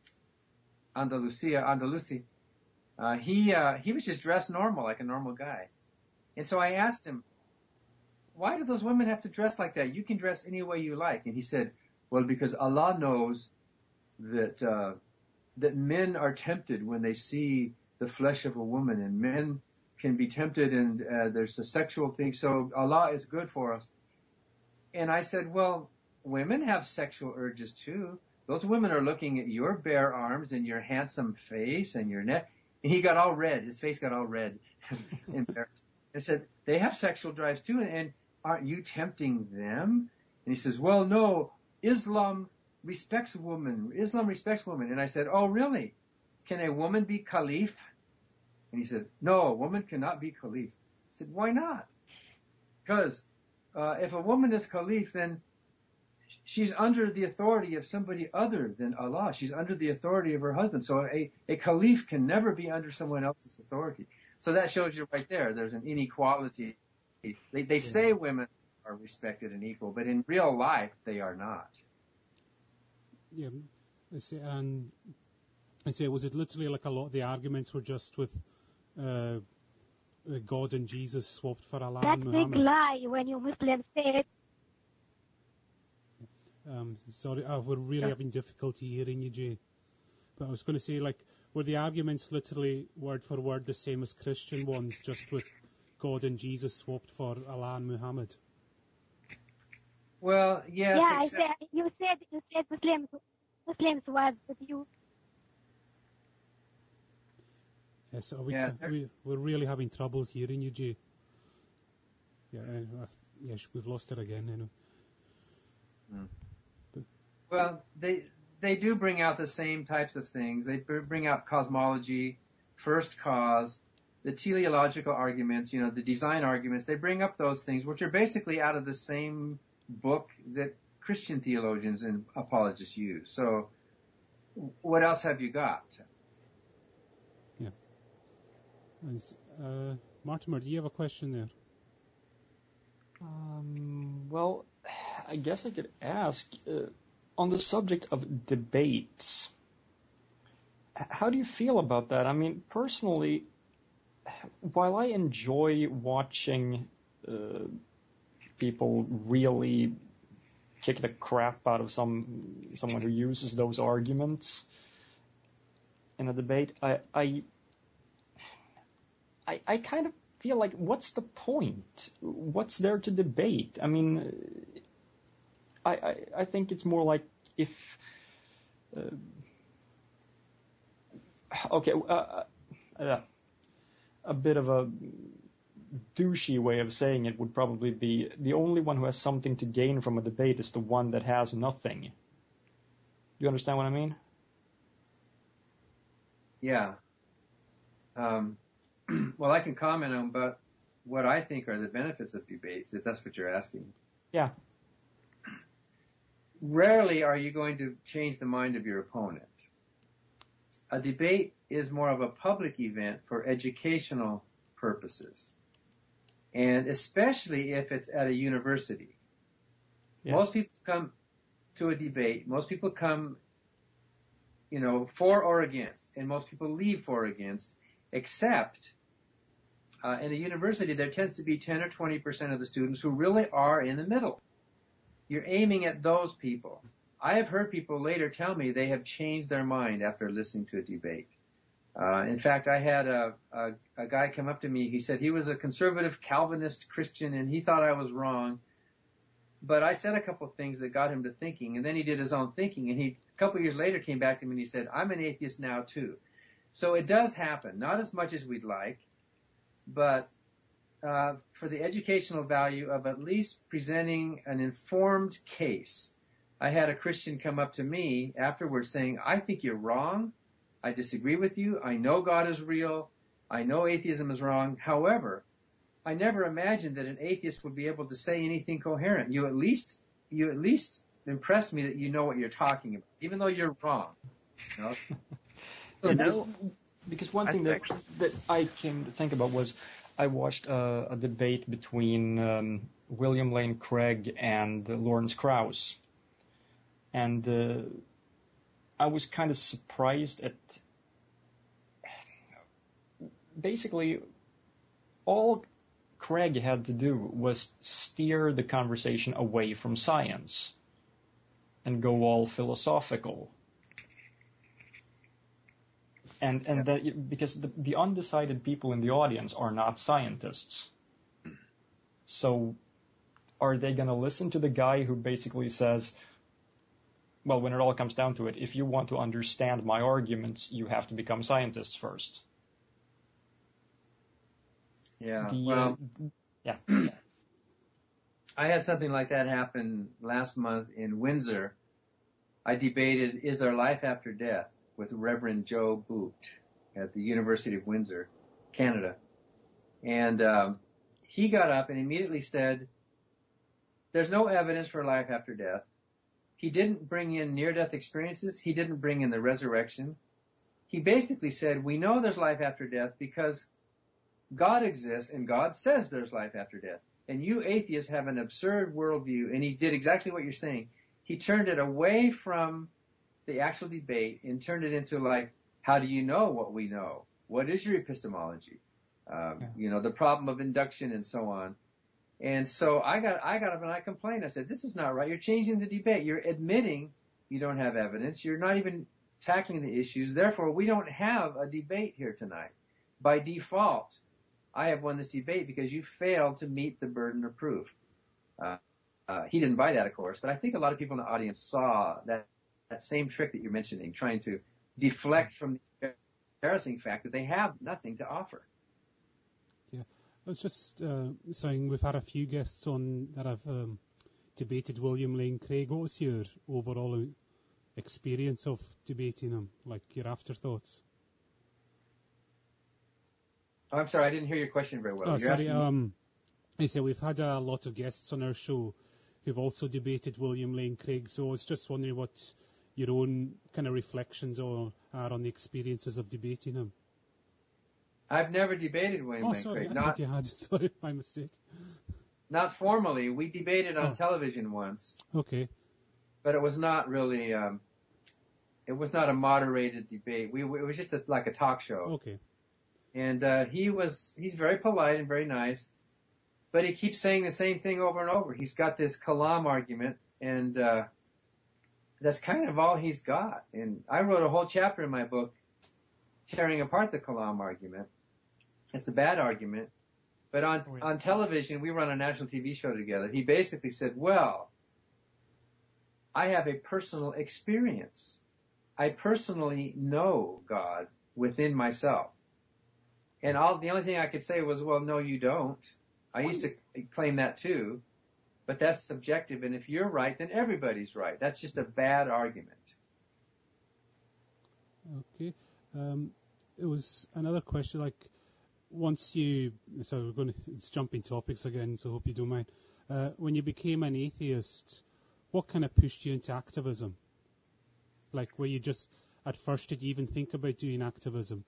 [SPEAKER 2] Andalusia, Andalusi. Uh, he uh, he was just dressed normal, like a normal guy. And so I asked him, why do those women have to dress like that? You can dress any way you like. And he said, well, because Allah knows that uh, that men are tempted when they see the flesh of a woman, and men can be tempted, and uh, there's a sexual thing, so Allah is good for us. And I said, well, women have sexual urges too. Those women are looking at your bare arms and your handsome face and your neck. And he got all red. His face got all red. Embarrassed. I said, they have sexual drives too, and aren't you tempting them? And he says, well, no, Islam respects women. Islam respects women. And I said, oh, really? Can a woman be caliph? And he said, no, a woman cannot be caliph. I said, why not? Because uh, if a woman is caliph, then she's under the authority of somebody other than Allah. She's under the authority of her husband. So a, a caliph can never be under someone else's authority. So that shows you right there, there's an inequality. They, they say women are respected and equal, but in real life, they are not.
[SPEAKER 1] Yeah, I say, and I say, was it literally like a lot of the arguments were just with uh, God and Jesus swapped for Allah
[SPEAKER 4] That's
[SPEAKER 1] and Muhammad?
[SPEAKER 4] big lie when you Muslims say it.
[SPEAKER 1] Um, sorry, uh, we're really
[SPEAKER 2] Yeah.
[SPEAKER 1] having difficulty hearing you, Jay. But I was going to say, like, were the arguments literally word for word the same as Christian ones, just with God and Jesus swapped for Allah and Muhammad?
[SPEAKER 2] Well, yes.
[SPEAKER 4] yeah, I
[SPEAKER 2] except-
[SPEAKER 4] said, you said, you said Muslims, Muslims was with you.
[SPEAKER 1] Yes, are we,
[SPEAKER 2] Yeah.
[SPEAKER 1] we, we're really having trouble hearing you, Jay. Yeah, uh, yes, we've lost it again, you know.
[SPEAKER 2] Well, they they do bring out the same types of things. They br- bring out cosmology, first cause, the teleological arguments, you know, the design arguments. They bring up those things, which are basically out of the same book that Christian theologians and apologists use. So what else have you got?
[SPEAKER 1] Yeah. And, s- uh, Mortimer, do you have a question there?
[SPEAKER 5] Um, well, I guess I could ask, uh, on the subject of debates, h- how do you feel about that? I mean, personally, while I enjoy watching uh, people really kick the crap out of some someone who uses those arguments in a debate, I I I, I kind of feel like, what's the point? What's there to debate? I mean, I, I, I think it's more like if, uh, okay, uh, uh, a bit of a douchey way of saying it would probably be the only one who has something to gain from a debate is the one that has nothing. Do you understand what I mean?
[SPEAKER 2] Yeah. Um, well, I can comment on but what I think are the benefits of debates, if that's what you're asking.
[SPEAKER 5] Yeah.
[SPEAKER 2] Rarely are you going to change the mind of your opponent. A debate is more of a public event for educational purposes, and especially if it's at a university.
[SPEAKER 5] Yeah.
[SPEAKER 2] Most people come to a debate, most people come, you know, for or against, and most people leave for or against, except uh, in a university there tends to be ten or twenty percent of the students who really are in the middle. You're aiming at those people. I have heard people later tell me they have changed their mind after listening to a debate. Uh, in fact, I had a, a, a guy come up to me. He said he was a conservative Calvinist Christian and he thought I was wrong. But I said a couple of things that got him to thinking, and then he did his own thinking. And he, a couple of years later, came back to me and he said, I'm an atheist now too. So it does happen, not as much as we'd like, but uh, for the educational value of at least presenting an informed case. I had a Christian come up to me afterwards saying, I think you're wrong. I disagree with you. I know God is real. I know atheism is wrong. However, I never imagined that an atheist would be able to say anything coherent. You at least, you at least impress me that you know what you're talking about, even though you're wrong. You know?
[SPEAKER 5] So because, because one thing that, that I came to think about was I watched a, a debate between um, William Lane Craig and uh, Lawrence Krauss. And uh, I was kind of surprised at basically all Craig had to do was steer the conversation away from science and go all philosophical. And and yeah. that because the, the undecided people in the audience are not scientists. So are they going to listen to the guy who basically says, well, when it all comes down to it, if you want to understand my arguments, you have to become scientists first?
[SPEAKER 2] Yeah.
[SPEAKER 5] The,
[SPEAKER 2] well,
[SPEAKER 5] uh, yeah.
[SPEAKER 2] I had something like that happen last month in Windsor. I debated, is there life after death, with Reverend Joe Boot at the University of Windsor, Canada. And um, he got up and immediately said, there's no evidence for life after death. He didn't bring in near-death experiences. He didn't bring in the resurrection. He basically said, we know there's life after death because God exists and God says there's life after death. And you atheists have an absurd worldview. And he did exactly what you're saying. He turned it away from the actual debate and turned it into like, how do you know what we know? What is your epistemology? Um, yeah. You know, the problem of induction and so on. And so I got, I got up and I complained. I said, this is not right. You're changing the debate. You're admitting you don't have evidence. You're not even tackling the issues. Therefore, we don't have a debate here tonight. By default, I have won this debate because you failed to meet the burden of proof. Uh, uh, he didn't buy that, of course, but I think a lot of people in the audience saw that, that same trick that you're mentioning, trying to deflect from the embarrassing fact that they have nothing to offer.
[SPEAKER 1] Yeah, I was just uh, saying we've had a few guests on that have um, debated William Lane Craig. What was your overall experience of debating him, like your afterthoughts?
[SPEAKER 2] Oh, I'm sorry, I didn't hear your question very well.
[SPEAKER 1] Oh,
[SPEAKER 2] You're
[SPEAKER 1] sorry. Um, I said we've had a lot of guests on our show who've also debated William Lane Craig, so I was just wondering what your own kind of reflections are, are on the experiences of debating him.
[SPEAKER 2] I've never debated William
[SPEAKER 1] oh,
[SPEAKER 2] Lane
[SPEAKER 1] sorry,
[SPEAKER 2] Craig.
[SPEAKER 1] I
[SPEAKER 2] Not,
[SPEAKER 1] thought you had. Sorry, my mistake.
[SPEAKER 2] Not formally. We debated on
[SPEAKER 1] oh.
[SPEAKER 2] television once.
[SPEAKER 1] Okay.
[SPEAKER 2] But it was not really, um, it was not a moderated debate. We, it was just a, like a talk show.
[SPEAKER 1] Okay.
[SPEAKER 2] And uh, he was, he's very polite and very nice, but he keeps saying the same thing over and over. He's got this Kalam argument, and uh, that's kind of all he's got. And I wrote a whole chapter in my book tearing apart the Kalam argument. It's a bad argument. But on, oh, yeah. on television, we run a national T V show together. He basically said, well, I have a personal experience. I personally know God within myself. And all, the only thing I could say was, well, no, you don't. I used to claim that too, but that's subjective. And if you're right, then everybody's right. That's just a bad argument.
[SPEAKER 1] Okay. Um, it was another question, like, once you, so we're going to, it's jumping topics again, so I hope you don't mind. Uh, when you became an atheist, what kind of pushed you into activism? Like, were you just, at first, did you even think about doing activism?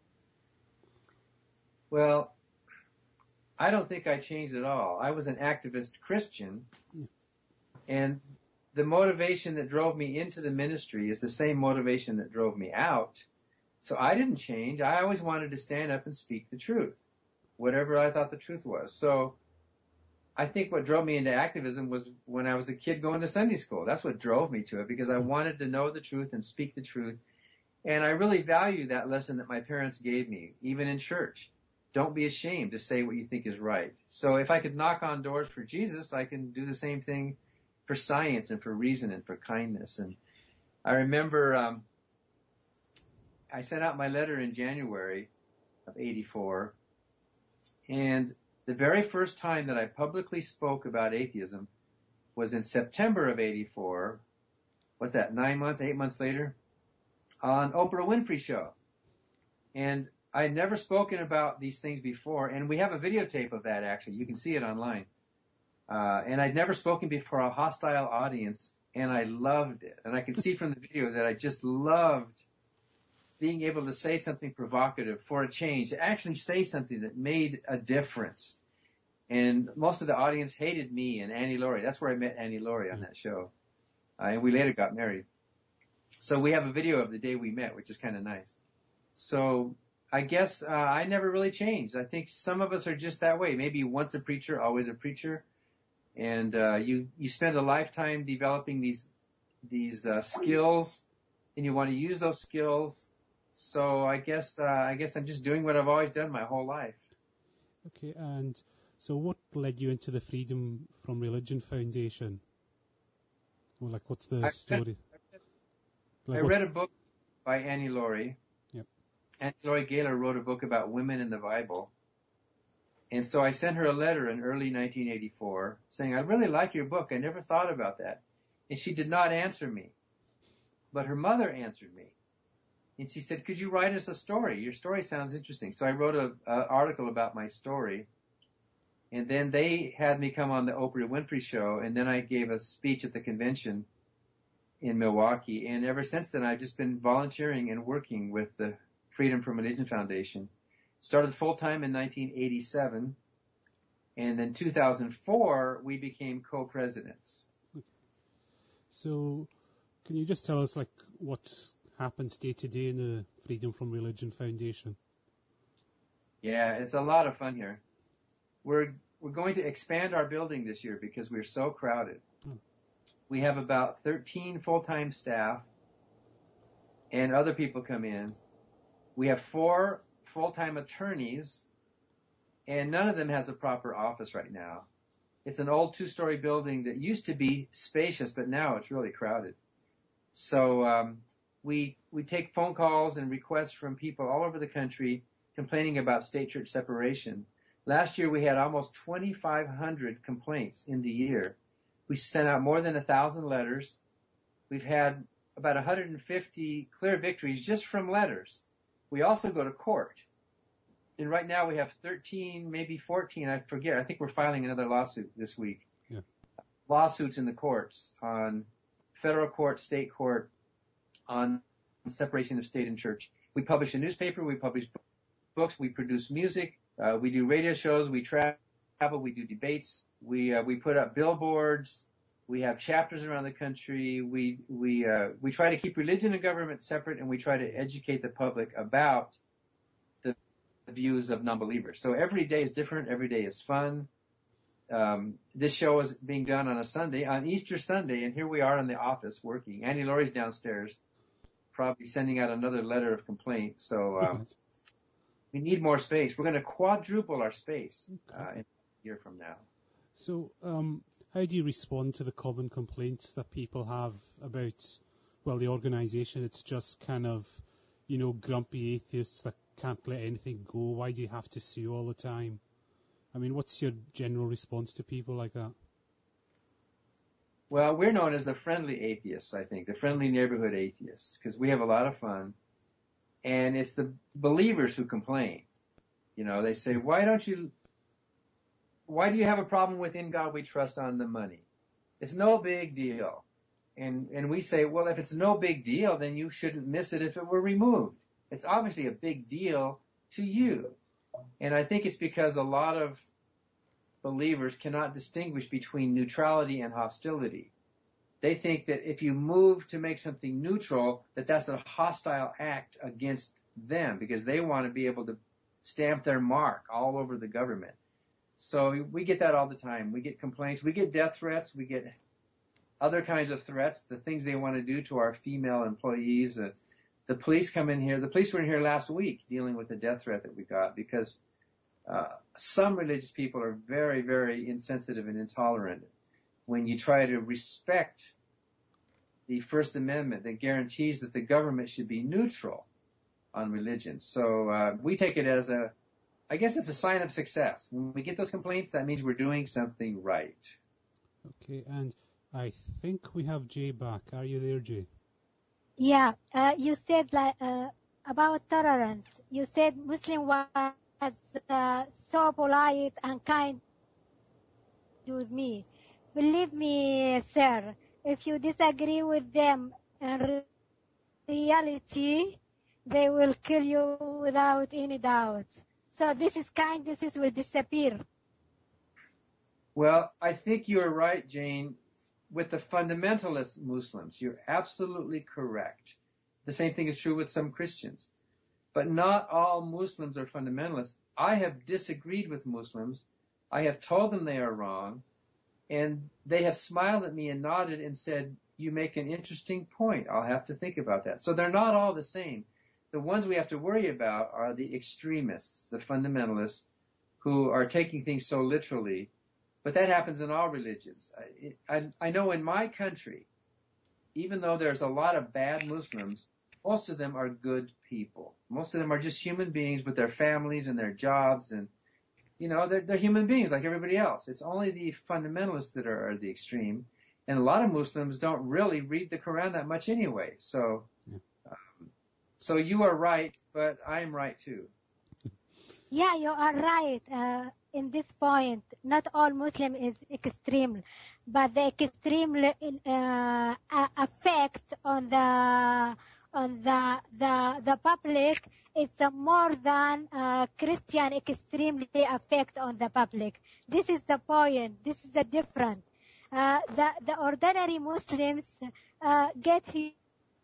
[SPEAKER 2] Well, I don't think I changed at all. I was an activist Christian, yeah. And the motivation that drove me into the ministry is the same motivation that drove me out. So I didn't change. I always wanted to stand up and speak the truth, whatever I thought the truth was. So I think what drove me into activism was when I was a kid going to Sunday school. That's what drove me to it, because I wanted to know the truth and speak the truth. And I really value that lesson that my parents gave me, even in church. Don't be ashamed to say what you think is right. So if I could knock on doors for Jesus, I can do the same thing for science and for reason and for kindness. And I remember um, I sent out my letter in January of eighty-four, and the very first time that I publicly spoke about atheism was in September of eighty-four. What's that, nine months, eight months later? On Oprah Winfrey Show. And I had never spoken about these things before, and we have a videotape of that, actually. You can see it online. Uh, and I'd never spoken before a hostile audience, and I loved it. And I could see from the video that I just loved being able to say something provocative for a change, to actually say something that made a difference. And most of the audience hated me and Annie Laurie. That's where I met Annie Laurie on that show. Uh, and we later got married. So we have a video of the day we met, which is kind of nice. So I guess uh, I never really changed. I think some of us are just that way. Maybe once a preacher, always a preacher. And uh, you you spend a lifetime developing these these uh, skills, and you want to use those skills. So I guess uh, I guess I'm just doing what I've always done my whole life.
[SPEAKER 1] Okay, and so what led you into the Freedom from Religion Foundation? Well, like, what's the
[SPEAKER 2] I
[SPEAKER 1] story?
[SPEAKER 2] Read,
[SPEAKER 1] like
[SPEAKER 2] I
[SPEAKER 1] what?
[SPEAKER 2] read a book by Annie Laurie.
[SPEAKER 1] Yep.
[SPEAKER 2] Annie Laurie Gaylor wrote a book about women in the Bible. And so I sent her a letter in early nineteen eighty-four saying, I really like your book. I never thought about that. And she did not answer me. But her mother answered me. And she said, could you write us a story? Your story sounds interesting. So I wrote an article about my story. And then they had me come on the Oprah Winfrey Show. And then I gave a speech at the convention in Milwaukee. And ever since then, I've just been volunteering and working with the Freedom from Religion Foundation. Started full-time in nineteen eighty-seven, and in two thousand four, we became co-presidents.
[SPEAKER 1] So, can you just tell us, like, what happens day to day in the Freedom from Religion Foundation?
[SPEAKER 2] Yeah, it's a lot of fun here. We're we're going to expand our building this year because we're so crowded. Hmm. We have about thirteen full-time staff, and other people come in. We have four full-time attorneys, and none of them has a proper office right now. It's an old two-story building that used to be spacious, but now it's really crowded. So um, we we take phone calls and requests from people all over the country complaining about state-church separation. Last year we had almost twenty-five hundred complaints in the year. We sent out more than one thousand letters. We've had about one hundred fifty clear victories just from letters. We also go to court. And right now we have thirteen, maybe fourteen, I forget. I think we're filing another lawsuit this week.
[SPEAKER 1] Yeah.
[SPEAKER 2] Lawsuits in the courts on federal court, state court, on separation of state and church. We publish a newspaper, we publish books, we produce music, uh, we do radio shows, we travel, we do debates, we uh, we put up billboards, we have chapters around the country, we we uh, we try to keep religion and government separate, and we try to educate the public about the views of non-believers. So every day is different, every day is fun. Um, this show is being done on a Sunday, on Easter Sunday, and here we are in the office working. Annie Laurie's downstairs, probably sending out another letter of complaint. So um, we need more space. We're going to quadruple our space uh, in a year from now.
[SPEAKER 1] So um, how do you respond to the common complaints that people have about, well, the organisation? It's just kind of, you know, grumpy atheists that can't let anything go. Why do you have to sue all the time? I mean, what's your general response to people like that?
[SPEAKER 2] Well, we're known as the friendly atheists, I think, the friendly neighborhood atheists, because we have a lot of fun. And it's the believers who complain. You know, they say, why don't you, why do you have a problem with In God We Trust on the money? It's no big deal. And, and we say, well, if it's no big deal, then you shouldn't miss it if it were removed. It's obviously a big deal to you. And I think it's because a lot of believers cannot distinguish between neutrality and hostility. They think that if you move to make something neutral, that that's a hostile act against them because they want to be able to stamp their mark all over the government. So we get that all the time. We get complaints. We get death threats. We get other kinds of threats, the things they want to do to our female employees. Uh, the police come in here. The police were in here last week dealing with the death threat that we got because uh, some religious people are very, very insensitive and intolerant. When you try to respect the First Amendment that guarantees that the government should be neutral on religion. So uh, we take it as a, I guess it's a sign of success. When we get those complaints, that means we're doing something right.
[SPEAKER 1] Okay, and I think we have Jay back. Are you there, Jay?
[SPEAKER 4] Yeah, uh, you said like uh, about tolerance. You said Muslim was uh, so polite and kind with me. Believe me, sir, if you disagree with them in reality, they will kill you without any doubt. So this is kindness will disappear.
[SPEAKER 2] Well, I think you're right, Jane. With the fundamentalist Muslims, you're absolutely correct. The same thing is true with some Christians. But not all Muslims are fundamentalists. I have disagreed with Muslims. I have told them they are wrong. And they have smiled at me and nodded and said, you make an interesting point. I'll have to think about that. So they're not all the same. The ones we have to worry about are the extremists, the fundamentalists, who are taking things so literally. But that happens in all religions. I, I, I know in my country, even though there's a lot of bad Muslims, most of them are good people. Most of them are just human beings with their families and their jobs and You know, they're, they're human beings like everybody else. It's only the fundamentalists that are, are the extreme. And a lot of Muslims don't really read the Quran that much anyway. So,
[SPEAKER 1] yeah.
[SPEAKER 2] um, so you are right, but I am right too.
[SPEAKER 4] Yeah, you are right. Uh, in this point, not all Muslim is extreme, but the extreme uh, effect on the on the the the public, it's a more than uh, Christian extremely effect on the public. This is the point. This is the difference. Uh, the the ordinary Muslims uh, get huge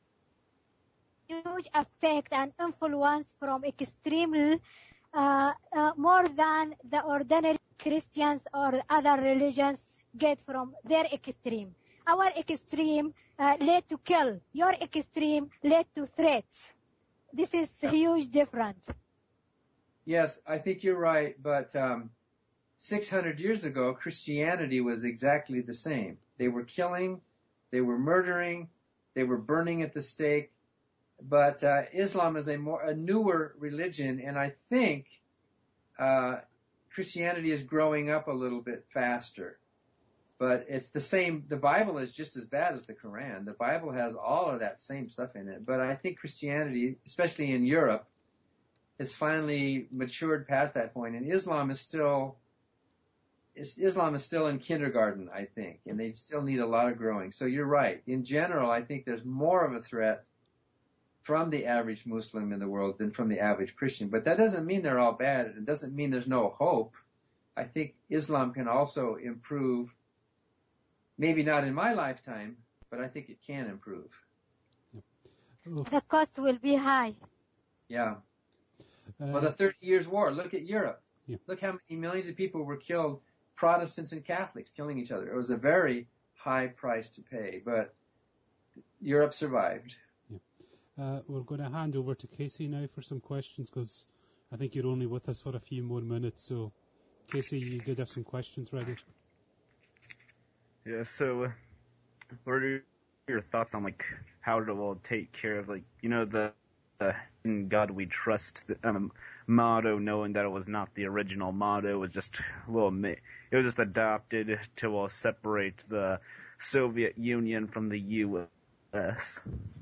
[SPEAKER 4] effect and influence from extreme uh, uh, more than the ordinary Christians or other religions get from their extreme. Our extreme uh, led to kill. Your extreme led to threats. This is a huge difference.
[SPEAKER 2] Yes, I think you're right. But um, six hundred years ago, Christianity was exactly the same. They were killing, they were murdering, they were burning at the stake. But uh, Islam is a more a newer religion, and I think uh, Christianity is growing up a little bit faster. But it's the same. The Bible is just as bad as the Quran. The Bible has all of that same stuff in it. But I think Christianity, especially in Europe, has finally matured past that point. And Islam is still, Islam is still in kindergarten, I think, and they still need a lot of growing. So you're right. In general, I think there's more of a threat from the average Muslim in the world than from the average Christian. But that doesn't mean they're all bad. It doesn't mean there's no hope. I think Islam can also improve. Maybe not in my lifetime, but I think it can improve.
[SPEAKER 4] The cost will be high.
[SPEAKER 2] Yeah.
[SPEAKER 1] Uh,
[SPEAKER 2] well, the Thirty Years' War, look at Europe.
[SPEAKER 1] Yeah.
[SPEAKER 2] Look how many millions of people were killed, Protestants and Catholics killing each other. It was a very high price to pay, but Europe survived.
[SPEAKER 1] Yeah. Uh, we're going to hand over to Casey now for some questions because I think you're only with us for a few more minutes. So, Casey, you did have some questions ready.
[SPEAKER 3] Yeah, so uh, what are your thoughts on, like, how to all take care of, like, you know, the, the in God we trust um, motto, knowing that it was not the original motto, it was just, well, it was just adopted to well, separate the Soviet Union from the U S.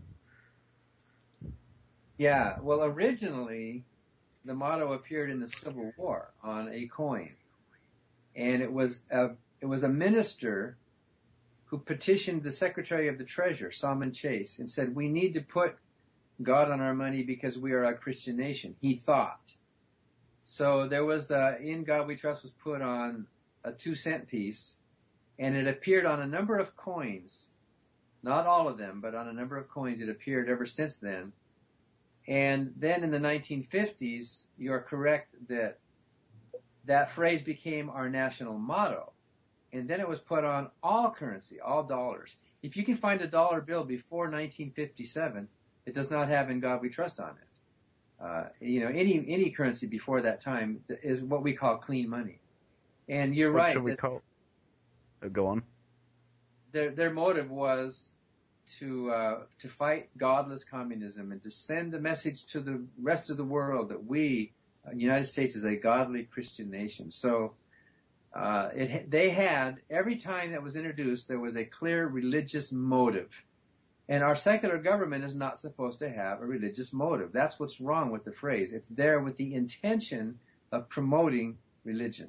[SPEAKER 2] Yeah, well, originally, the motto appeared in the Civil War on a coin. And it was a, it was a minister who petitioned the Secretary of the Treasury, Salmon Chase, and said, we need to put God on our money because we are a Christian nation, he thought. So there was, uh, In God We Trust was put on a two cent piece, and it appeared on a number of coins Not all of them, but on a number of coins it appeared ever since then. And then in the nineteen fifties, you're correct that that phrase became our national motto. And then it was put on all currency, all dollars. If you can find a dollar bill before nineteen fifty-seven, it does not have "In God We Trust" on it. Uh, you know, any any currency before that time is what we call clean money. And you're
[SPEAKER 3] what
[SPEAKER 2] right.
[SPEAKER 3] What should we call? Uh, go on.
[SPEAKER 2] Their their motive was to uh, to fight godless communism and to send a message to the rest of the world that we, uh, United States, is a godly Christian nation. So uh, it they had every time that was introduced, there was a clear religious motive. And our secular government is not supposed to have a religious motive. That's what's wrong with the phrase. It's there with the intention of promoting religion.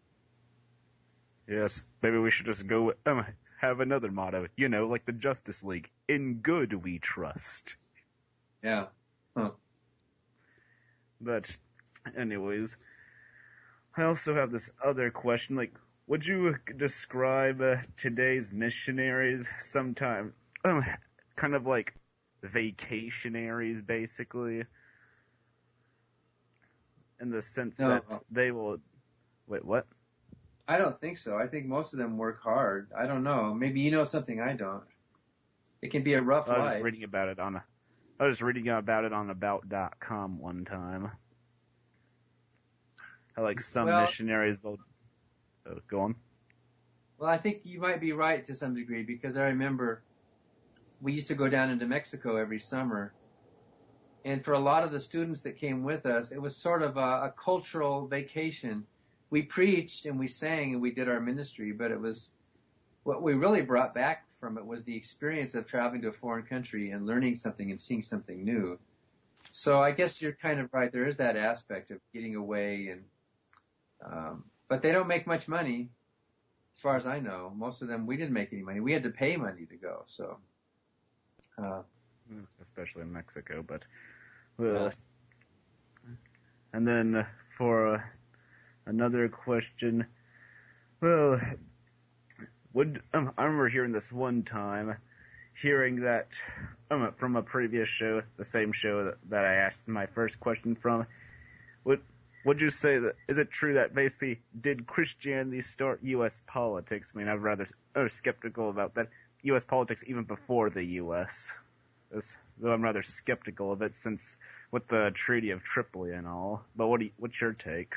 [SPEAKER 3] Yes, maybe we should just go um, have another motto, you know, like the Justice League. In good we trust.
[SPEAKER 2] Yeah. Huh.
[SPEAKER 3] But, anyways, I also have this other question, like, would you describe uh, today's missionaries sometime, um, kind of like vacationaries, basically? In the sense
[SPEAKER 2] No.
[SPEAKER 3] that they will, wait, what?
[SPEAKER 2] I don't think so. I think most of them work hard. I don't know. Maybe you know something I don't. It can be a rough
[SPEAKER 3] I was
[SPEAKER 2] life.
[SPEAKER 3] just reading about it on a, I was reading about it on about dot com one time. How like some
[SPEAKER 2] Well-
[SPEAKER 3] missionaries they'll oh, go on.
[SPEAKER 2] Well, I think you might be right to some degree because I remember we used to go down into Mexico every summer. And for a lot of the students that came with us, it was sort of a, a cultural vacation. We preached and we sang and we did our ministry, but it was what we really brought back from it was the experience of traveling to a foreign country and learning something and seeing something new. So I guess you're kind of right. There is that aspect of getting away and, um, but they don't make much money as far as I know. Most of them, we didn't make any money. We had to pay money to go. So, uh,
[SPEAKER 3] Especially in Mexico, but well,
[SPEAKER 2] Yeah.
[SPEAKER 3] and then uh, for uh, another question, well, would um, I remember hearing this one time, hearing that um, from a previous show, the same show that, that I asked my first question from. Would would you say that is it true that basically did Christianity start U S politics? I mean, I'm rather uh, skeptical about that. U S politics even before the U S As, though I'm rather skeptical of it since with the Treaty of Tripoli and all. But what do you, what's your take?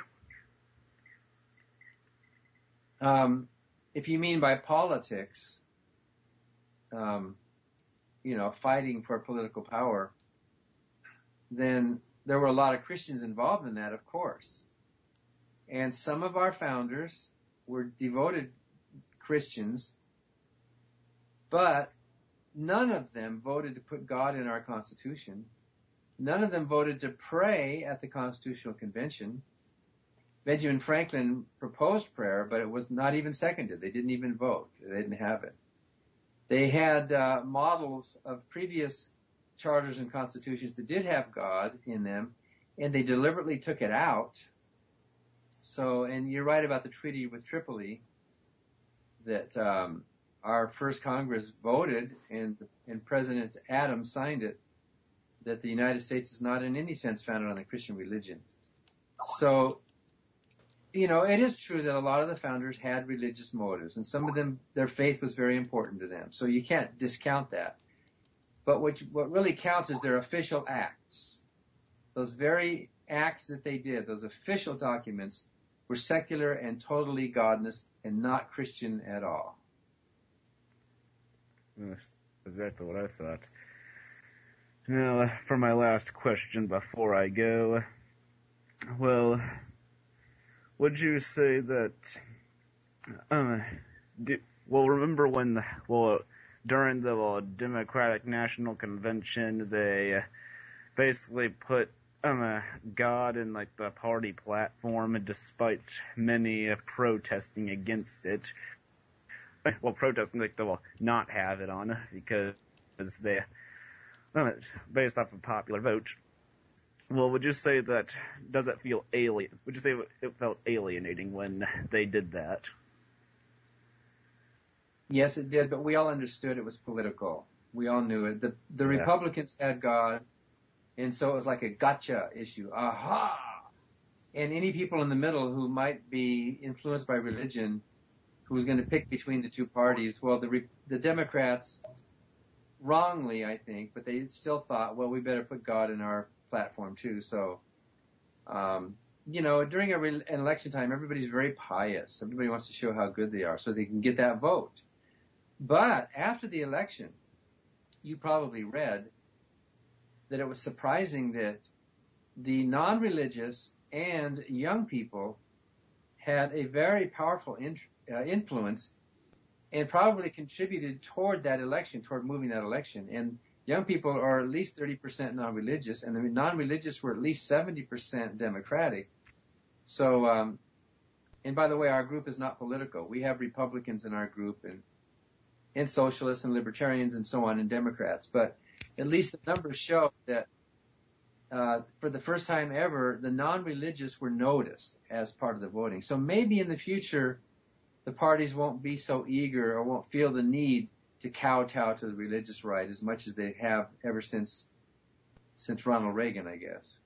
[SPEAKER 2] Um, if you mean by politics, um, you know, fighting for political power, then there were a lot of Christians involved in that, of course. And some of our founders were devoted Christians, but none of them voted to put God in our Constitution. None of them voted to pray at the Constitutional Convention. Benjamin Franklin proposed prayer, but it was not even seconded. They didn't even vote. They didn't have it. They had uh, models of previous charters and constitutions that did have God in them, and they deliberately took it out. So, and you're right about the Treaty with Tripoli, that um, our first Congress voted, and, and President Adams signed it, that the United States is not in any sense founded on the Christian religion. So, you know, it is true that a lot of the founders had religious motives, and some of them, their faith was very important to them. So you can't discount that. But what, what really counts is their official acts. Those very acts that they did, those official documents, were secular and totally godless and not Christian at all.
[SPEAKER 3] Yes, exactly what I thought. Now, uh, for my last question before I go, well, would you say that, um, do, well, remember when, well, during the well, Democratic National Convention, they uh, basically put um, uh, God in, like, the party platform, and despite many uh, protesting against it, well, protesting, like, they will not have it on, because they, uh, based off of popular vote. Well, would you say that, does it feel alien, would you say it felt alienating when they did that?
[SPEAKER 2] Yes, it did, but we all understood it was political. We all knew it. The the
[SPEAKER 3] Yeah.
[SPEAKER 2] Republicans had God, and so it was like a gotcha issue. Aha! And any people in the middle who might be influenced by religion, who was going to pick between the two parties, well, the Re- the Democrats, wrongly, I think, but they still thought, well, we better put God in our platform too. So, um, you know, during a re- an election time, everybody's very pious. Everybody wants to show how good they are so they can get that vote. But after the election, you probably read that it was surprising that the non-religious and young people had a very powerful in, uh, influence and probably contributed toward that election, toward moving that election. And young people are at least thirty percent non-religious, and the non-religious were at least seventy percent Democratic. So, um, and by the way, our group is not political. We have Republicans in our group and, and socialists and libertarians and so on and Democrats. But at least the numbers show that uh, for the first time ever, the non-religious were noticed as part of the voting. So maybe in the future, the parties won't be so eager or won't feel the need to kowtow to the religious right as much as they have ever since since Ronald Reagan, I guess.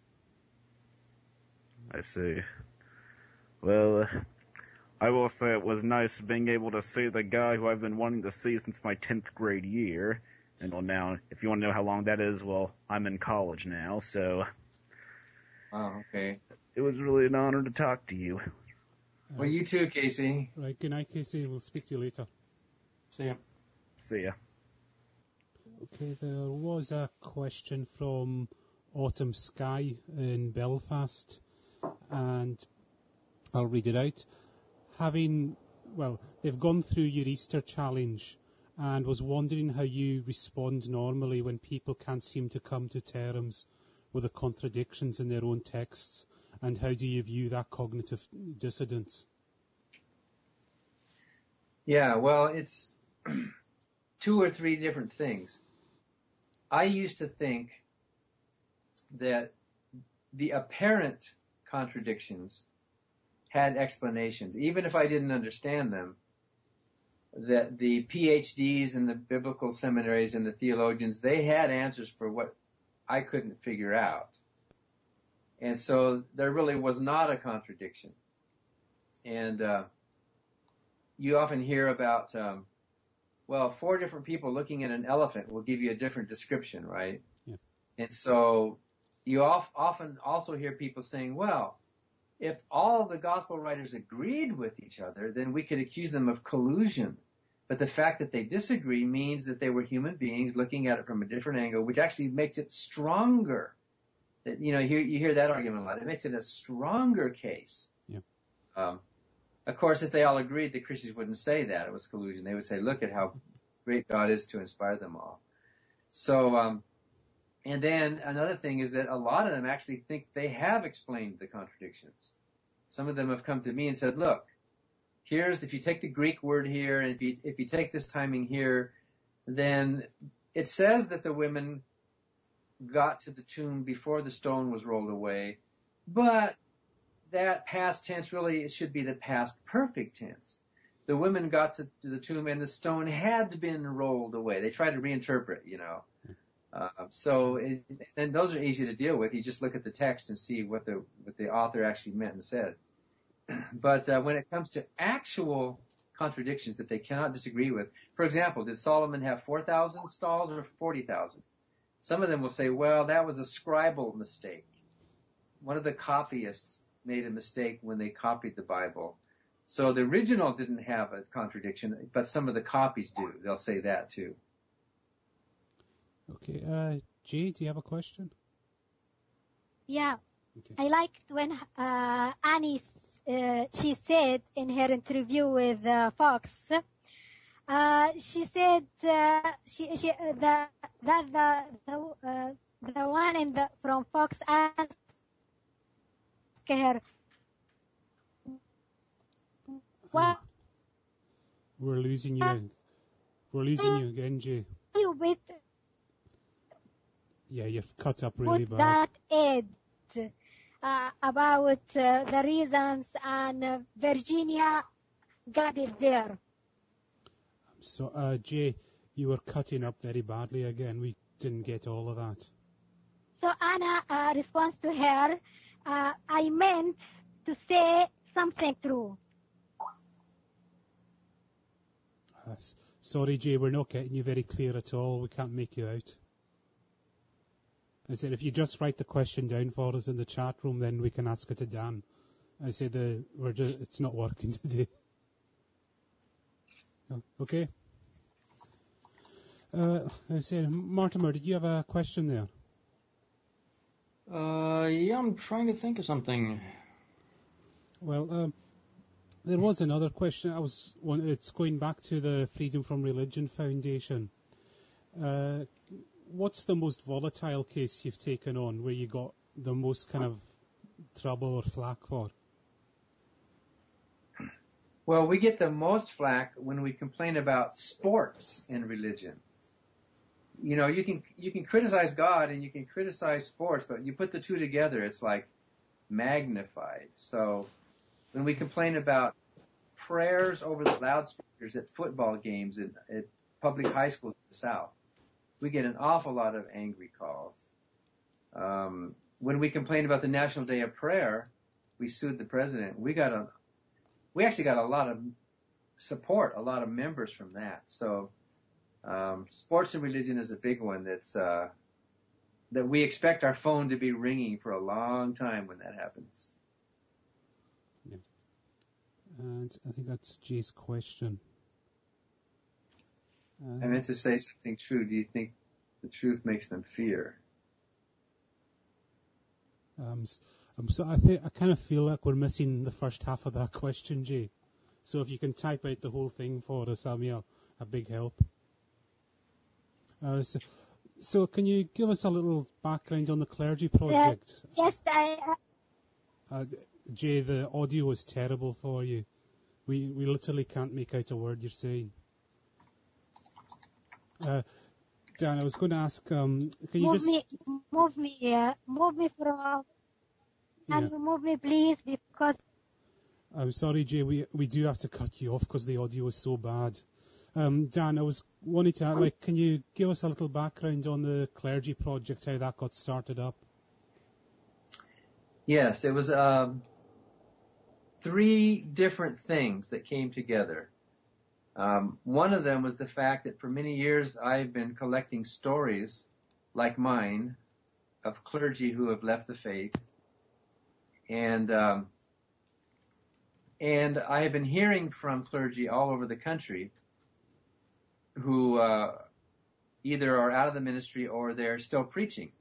[SPEAKER 3] I see. Well, I will say it was nice being able to see the guy who I've been wanting to see since my tenth grade year. And well, now, if you want to know how long that is, well, I'm in college now, so
[SPEAKER 2] Oh, okay.
[SPEAKER 3] it was really an honor to talk to you.
[SPEAKER 2] Well, you too, Casey.
[SPEAKER 1] Right, good night, Casey. We'll speak to you later.
[SPEAKER 5] See ya.
[SPEAKER 3] See ya.
[SPEAKER 1] Okay, there was a question from Autumn Sky in Belfast, and I'll read it out. Having, well, they've gone through your Easter challenge and was wondering how you respond normally when people can't seem to come to terms with the contradictions in their own texts, and how do you view that cognitive dissonance?
[SPEAKER 2] Yeah, well, it's two or three different things. I used to think that the apparent contradictions had explanations, even if I didn't understand them, that the P H Ds and the biblical seminaries and the theologians, they had answers for what I couldn't figure out. And so there really was not a contradiction. And uh, you often hear about, um, well, four different people looking at an elephant will give you a different description, right?
[SPEAKER 1] Yeah.
[SPEAKER 2] And so you off, often also hear people saying, well, if all the gospel writers agreed with each other, then we could accuse them of collusion. But the fact that they disagree means that they were human beings looking at it from a different angle, which actually makes it stronger. That, you know, you hear, you hear that argument a lot. It makes it a stronger case.
[SPEAKER 1] Yeah.
[SPEAKER 2] Um, of course, if they all agreed, the Christians wouldn't say that it was collusion. They would say, look at how great God is to inspire them all. So, um, and then another thing is that a lot of them actually think they have explained the contradictions. Some of them have come to me and said, look, here's, if you take the Greek word here, and if you, if you take this timing here, then it says that the women got to the tomb before the stone was rolled away, but that past tense really should be the past perfect tense. The women got to, to the tomb and the stone had been rolled away. They tried to reinterpret, you know. Uh, so, it, and those are easy to deal with. You just look at the text and see what the what the author actually meant and said. But uh, when it comes to actual contradictions that they cannot disagree with, for example, did Solomon have four thousand stalls or forty thousand? Some of them will say, well, that was a scribal mistake. One of the copyists made a mistake when they copied the Bible. So the original didn't have a contradiction, but some of the copies do. They'll say that too.
[SPEAKER 1] Okay, uh, Jay, do you have a question?
[SPEAKER 4] Yeah.
[SPEAKER 1] Okay.
[SPEAKER 4] I liked when uh, Annie, uh, she said in her interview with uh, Fox, uh, she said uh, she, she, uh, the, that the the, uh, the one in the, from Fox asked her, what
[SPEAKER 1] We're losing you. We're losing you again, Jay.
[SPEAKER 4] you with
[SPEAKER 1] Yeah, you've cut up really
[SPEAKER 4] put
[SPEAKER 1] bad.
[SPEAKER 4] that ad uh, about uh, the reasons, and uh, Virginia got it there.
[SPEAKER 1] So, uh, Jay, you were cutting up very badly again. We didn't get all of that.
[SPEAKER 4] So Anna uh, responds to her, uh, I meant to say something true.
[SPEAKER 1] Uh, sorry, Jay, we're not getting you very clear at all. We can't make you out. I said, if you just write the question down for us in the chat room, then we can ask it to Dan. I said, uh, we're just, it's not working today. Okay. Uh, I said, Mortimer, did you have a question there?
[SPEAKER 5] Uh, yeah, I'm trying to think of something.
[SPEAKER 1] Well, um, there was another question. I was, it's going back to the Freedom from Religion Foundation. Uh, what's the most volatile case you've taken on where you got the most kind of trouble or flack for?
[SPEAKER 2] Well, we get the most flack when we complain about sports and religion. You know, you can you can criticize God and you can criticize sports, but you put the two together, it's like magnified. So when we complain about prayers over the loudspeakers at football games at, at public high schools in the South, we get an awful lot of angry calls. Um, when we complain about the National Day of Prayer, we sued the president. We got a, we actually got a lot of support, a lot of members from that. So, um, sports and religion is a big one that's, uh, that we expect our phone to be ringing for a long time when that happens.
[SPEAKER 1] Yeah. And I think that's Jay's question. Uh,
[SPEAKER 2] I meant to say something true. Do you think the truth makes them fear?
[SPEAKER 1] Um, um, so I think I kind of feel like we're missing the first half of that question, Jay. So if you can type out the whole thing for us, that'll be a, a big help. Uh, so, so can you give us a little background on the clergy project?
[SPEAKER 4] Uh, yes, I.
[SPEAKER 1] Uh, Jay, the audio is terrible for you. We we literally can't make out a word you're saying. Uh, Dan, I was going to ask, um, can you
[SPEAKER 4] move
[SPEAKER 1] just...
[SPEAKER 4] me, move me, uh, move me from, can
[SPEAKER 1] Yeah.
[SPEAKER 4] you move me please, because...
[SPEAKER 1] I'm sorry, Jay, we we do have to cut you off because the audio is so bad. Um, Dan, I was wanting to, like, can you give us a little background on the clergy project, how that got started up?
[SPEAKER 2] Yes, it was um, three different things that came together. Um, one of them was the fact that for many years I've been collecting stories like mine of clergy who have left the faith. And, um, and I have been hearing from clergy all over the country who, uh, either are out of the ministry or they're still preaching.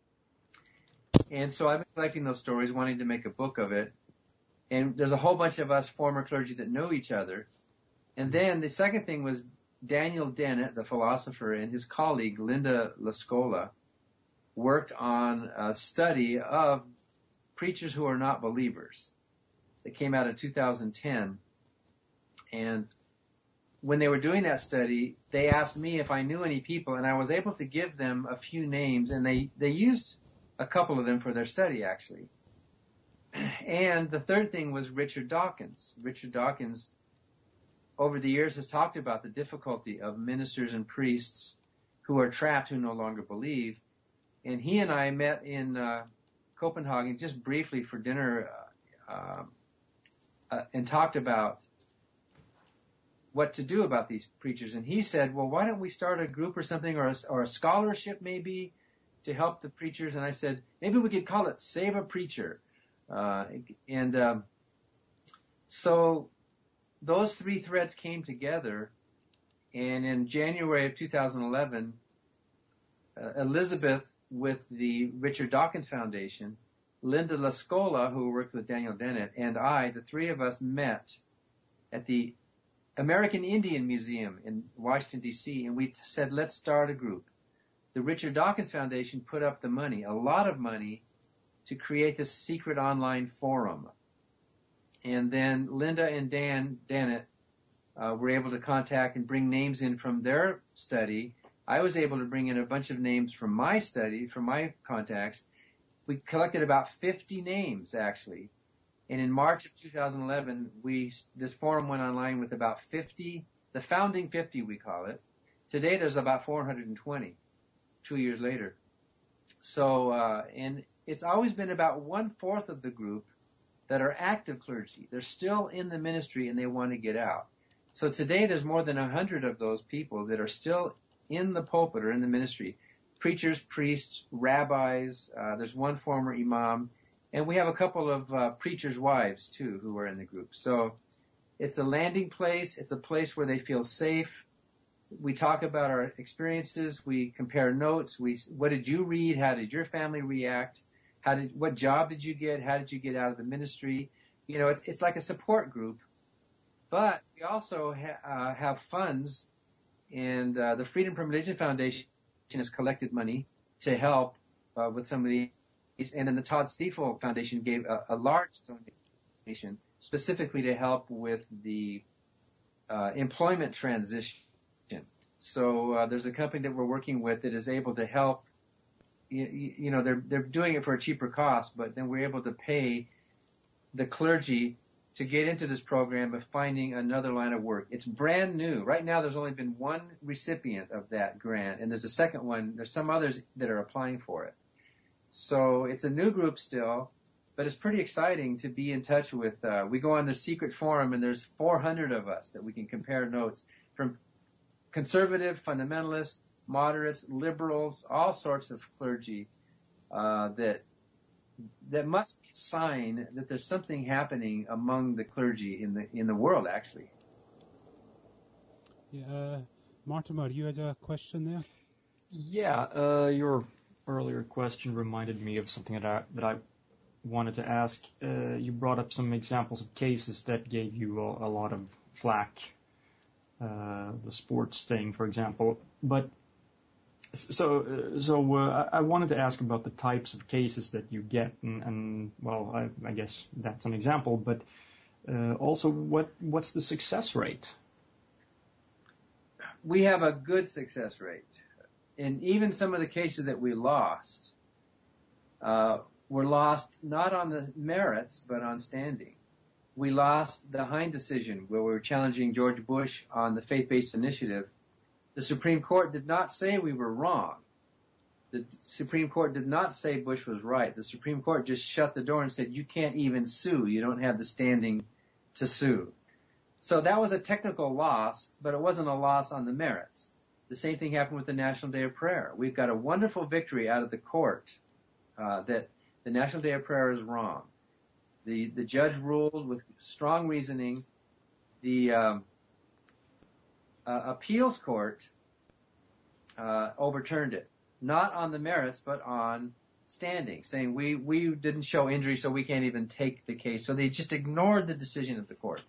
[SPEAKER 2] And so I've been collecting those stories, wanting to make a book of it. And there's a whole bunch of us former clergy that know each other. And then the second thing was Daniel Dennett, the philosopher, and his colleague Linda Lascola worked on a study of preachers who are not believers that came out in two thousand ten. And when they were doing that study, they asked me if I knew any people, and I was able to give them a few names, and they, they used a couple of them for their study, actually. And the third thing was Richard Dawkins. Richard Dawkins over the years has talked about the difficulty of ministers and priests who are trapped, who no longer believe. And he and I met in uh, Copenhagen just briefly for dinner uh, uh, uh, and talked about what to do about these preachers. And he said, well, why don't we start a group or something, or a, or a scholarship maybe to help the preachers? And I said, maybe we could call it Save a Preacher. Uh, and um, so those three threads came together, and in January of two thousand eleven, uh, Elizabeth with the Richard Dawkins Foundation, Linda Lascola, who worked with Daniel Dennett, and I, the three of us met at the American Indian Museum in Washington, D C, and we said, let's start a group. The Richard Dawkins Foundation put up the money, a lot of money, to create this secret online forum. And then Linda and Dan Dennett uh, were able to contact and bring names in from their study. I was able to bring in a bunch of names from my study, from my contacts. We collected about fifty names, actually. And in March of two thousand eleven, we this forum went online with about fifty The founding fifty, we call it. Today there's about four hundred twenty, two years later. So, uh, and it's always been about one-fourth of the group that are active clergy. They're still in the ministry and they want to get out. So today there's more than a hundred of those people that are still in the pulpit or in the ministry. Preachers, priests, rabbis, uh, there's one former imam, and we have a couple of uh, preachers' wives too who are in the group. So it's a landing place. It's a place where they feel safe. We talk about our experiences. We compare notes. We, what did you read? How did your family react? How did, what job did you get? How did you get out of the ministry? You know, it's, it's like a support group, but we also ha- uh, have funds, and, uh, the Freedom from Religion Foundation has collected money to help, uh, with some of these, and then the Todd Stiefel Foundation gave a, a large donation specifically to help with the, uh, employment transition. So, uh, there's a company that we're working with that is able to help. You, you know, they're, they're doing it for a cheaper cost, but then we're able to pay the clergy to get into this program of finding another line of work. It's brand new. Right now there's only been one recipient of that grant, and there's a second one. There's some others that are applying for it. So it's a new group still, but it's pretty exciting to be in touch with. Uh, we go on the secret forum, and there's four hundred of us that we can compare notes from conservative, fundamentalists, moderates, liberals, all sorts of clergy, uh, that, that must be a sign that there's something happening among the clergy in the, in the world, actually.
[SPEAKER 1] Yeah, uh, Mortimer, you had a question there?
[SPEAKER 5] Yeah, uh, your earlier question reminded me of something that I, that I wanted to ask. Uh, you brought up some examples of cases that gave you a, a lot of flack. Uh, the sports thing, for example, but So, so uh, I wanted to ask about the types of cases that you get, and, and well, I, I guess that's an example. But uh, also, what what's the success rate?
[SPEAKER 2] We have a good success rate, and even some of the cases that we lost uh, were lost not on the merits but on standing. We lost the Hine decision where we were challenging George Bush on the faith-based initiative. The Supreme Court did not say we were wrong. The Supreme Court did not say Bush was right. The Supreme Court just shut the door and said, you can't even sue. You don't have the standing to sue. So that was a technical loss, but it wasn't a loss on the merits. The same thing happened with the National Day of Prayer. We've got a wonderful victory out of the court uh, that the National Day of Prayer is wrong. The, the judge ruled with strong reasoning. The um, Uh, appeals court uh, overturned it, not on the merits, but on standing, saying we, we didn't show injury, so we can't even take the case. So they just ignored the decision of the court.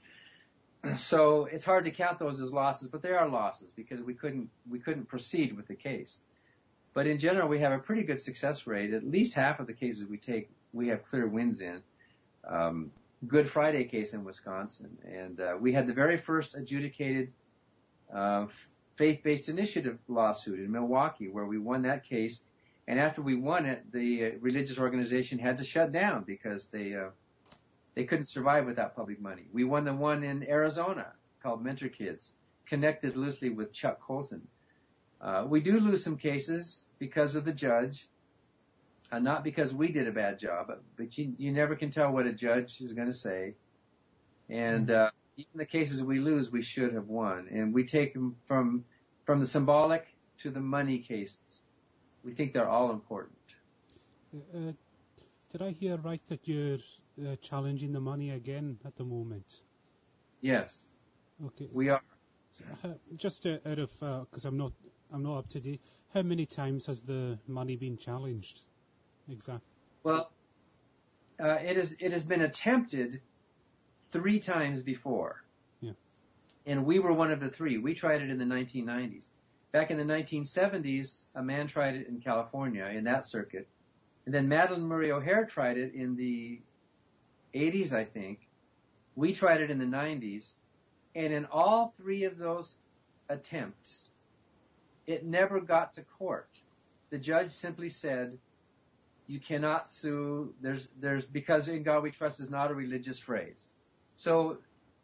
[SPEAKER 2] So it's hard to count those as losses, but they are losses because we couldn't we couldn't proceed with the case. But in general, we have a pretty good success rate. At least half of the cases we take, we have clear wins in. Um, Good Friday case in Wisconsin, and uh, we had the very first adjudicated Uh, faith-based initiative lawsuit in Milwaukee where we won that case. And after we won it, the uh, religious organization had to shut down because they, uh, they couldn't survive without public money. We won the one in Arizona called Mentor Kids, connected loosely with Chuck Colson. Uh, we do lose some cases because of the judge, uh, not because we did a bad job, but, but you, you never can tell what a judge is going to say. And, uh, even the cases we lose, we should have won. And we take them from, from the symbolic to the money cases. We think they're all important.
[SPEAKER 1] Uh, did I hear right that you're uh, challenging the money again at the moment?
[SPEAKER 2] Yes.
[SPEAKER 1] Okay.
[SPEAKER 2] We are.
[SPEAKER 1] So, uh, just uh, out of, because uh, I'm not, I'm not up to date. How many times has the money been challenged? Exactly.
[SPEAKER 2] Well, uh, it is. It has been attempted three times before.
[SPEAKER 1] Yeah.
[SPEAKER 2] And we were one of the three. We tried it in the nineteen nineties. Back in the nineteen seventies, a man tried it in California in that circuit. And then Madeleine Murray O'Hair tried it in the eighties, I think. We tried it in the nineties. And in all three of those attempts, it never got to court. The judge simply said, you cannot sue. There's, there's, because in God we trust is not a religious phrase. So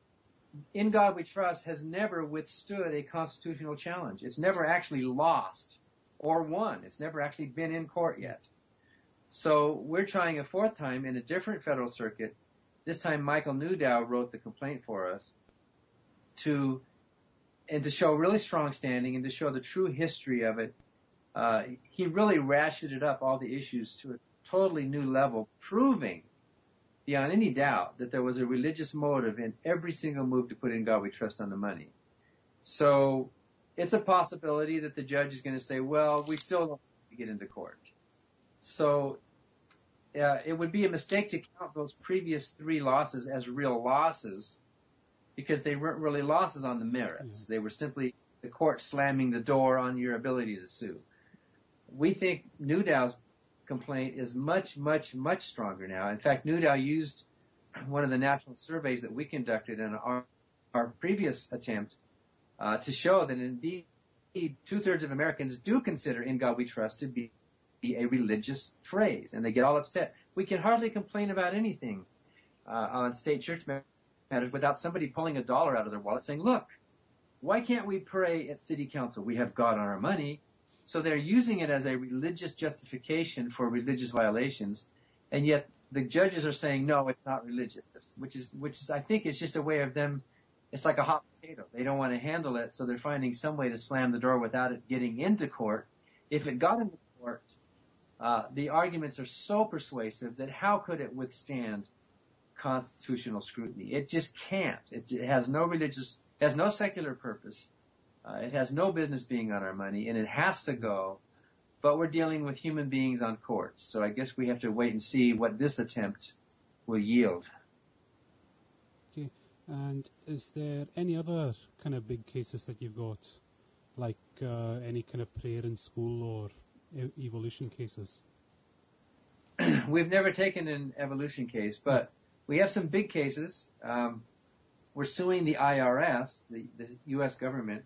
[SPEAKER 2] In God We Trust has never withstood a constitutional challenge. It's never actually lost or won. It's never actually been in court yet. So we're trying a fourth time in a different federal circuit. This time Michael Newdow wrote the complaint for us to, and to show really strong standing and to show the true history of it. Uh, he really ratcheted up all the issues to a totally new level, proving beyond any doubt that there was a religious motive in every single move to put In God We Trust on the money. So it's a possibility that the judge is going to say, well, we still don't have to get into court. So uh, it would be a mistake to count those previous three losses as real losses because they weren't really losses on the merits. Mm-hmm. They were simply the court slamming the door on your ability to sue. We think Newdow's complaint is much, much, much stronger now. In fact, Newdow used one of the national surveys that we conducted in our, our previous attempt uh, to show that indeed two-thirds of Americans do consider In God We Trust to be be a religious phrase, and they get all upset. We can hardly complain about anything uh, on state church matters without somebody pulling a dollar out of their wallet saying, look, why can't we pray at city council? We have God on our money. So they're using it as a religious justification for religious violations, and yet the judges are saying, no, it's not religious, which is, which is, I think, is just a way of them, it's like a hot potato. They don't want to handle it, so they're finding some way to slam the door without it getting into court. If it got into court, Uh, the arguments are so persuasive that how could it withstand constitutional scrutiny? It just can't. It, it has no religious, has no secular purpose. Uh, it has no business being on our money, and it has to go. But we're dealing with human beings on courts, so I guess we have to wait and see what this attempt will yield.
[SPEAKER 1] Okay. And is there any other kind of big cases that you've got, like uh, any kind of prayer in school or evolution cases?
[SPEAKER 2] We've never taken an evolution case, but we have some big cases. Um, we're suing the I R S, the, the U S government,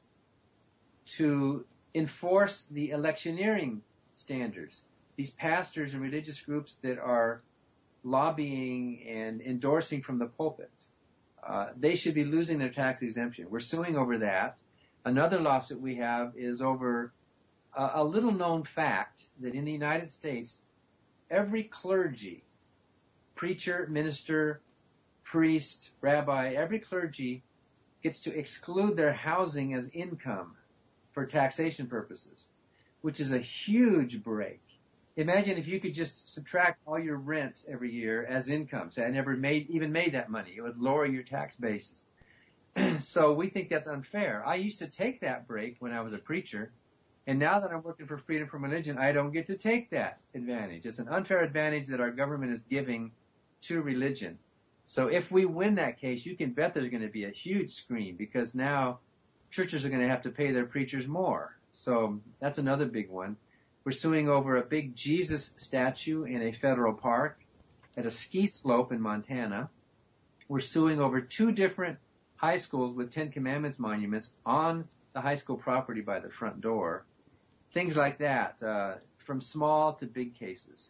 [SPEAKER 2] to enforce the electioneering standards. These pastors and religious groups that are lobbying and endorsing from the pulpit, uh, they should be losing their tax exemption. We're suing over that. Another lawsuit we have is over Uh, a little-known fact that in the United States, every clergy, preacher, minister, priest, rabbi, every clergy gets to exclude their housing as income for taxation purposes, which is a huge break. Imagine if you could just subtract all your rent every year as income. So I never made, even made that money. It would lower your tax basis. So we think that's unfair. I used to take that break when I was a preacher. And now that I'm working for Freedom from Religion, I don't get to take that advantage. It's an unfair advantage that our government is giving to religion. So if we win that case, you can bet there's going to be a huge scream because now churches are going to have to pay their preachers more. So that's another big one. We're suing over a big Jesus statue in a federal park at a ski slope in Montana. We're suing over two different high schools with Ten Commandments monuments on the high school property by the front door. Things like that, uh, from small to big cases.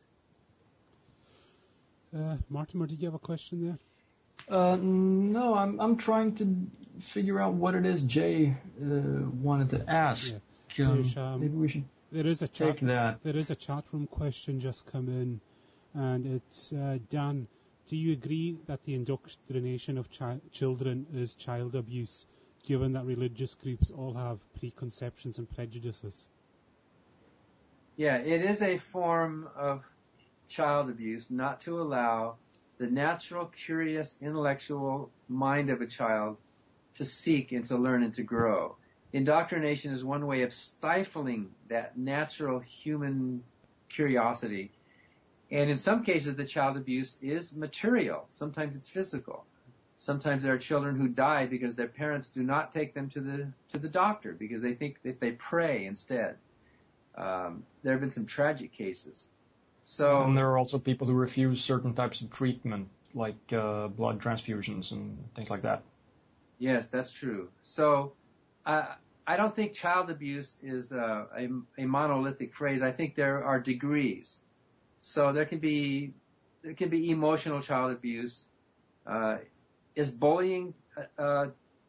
[SPEAKER 1] Uh, Mortimer, did you have a question there?
[SPEAKER 5] Uh, no, I'm I'm trying to figure out what it is Jay uh, wanted to ask.
[SPEAKER 1] Yeah.
[SPEAKER 5] Um,
[SPEAKER 1] um,
[SPEAKER 5] maybe we should
[SPEAKER 1] there is a
[SPEAKER 5] take
[SPEAKER 1] chat,
[SPEAKER 5] that.
[SPEAKER 1] There is a chat room question just come in, and it's uh, Dan. Do you agree that the indoctrination of chi- children is child abuse, given that religious groups all have preconceptions and prejudices?
[SPEAKER 2] Yeah, it is a form of child abuse not to allow the natural, curious, intellectual mind of a child to seek and to learn and to grow. Indoctrination is one way of stifling that natural human curiosity. And in some cases, the child abuse is material. Sometimes it's physical. Sometimes there are children who die because their parents do not take them to the to the doctor because they think that they pray instead. Um, there have been some tragic cases. So,
[SPEAKER 5] and there are also people who refuse certain types of treatment, like uh, blood transfusions and things like that.
[SPEAKER 2] Yes, that's true. So uh, I don't think child abuse is uh, a, a monolithic phrase. I think there are degrees. So there can be there can be emotional child abuse. Uh, is bullying uh,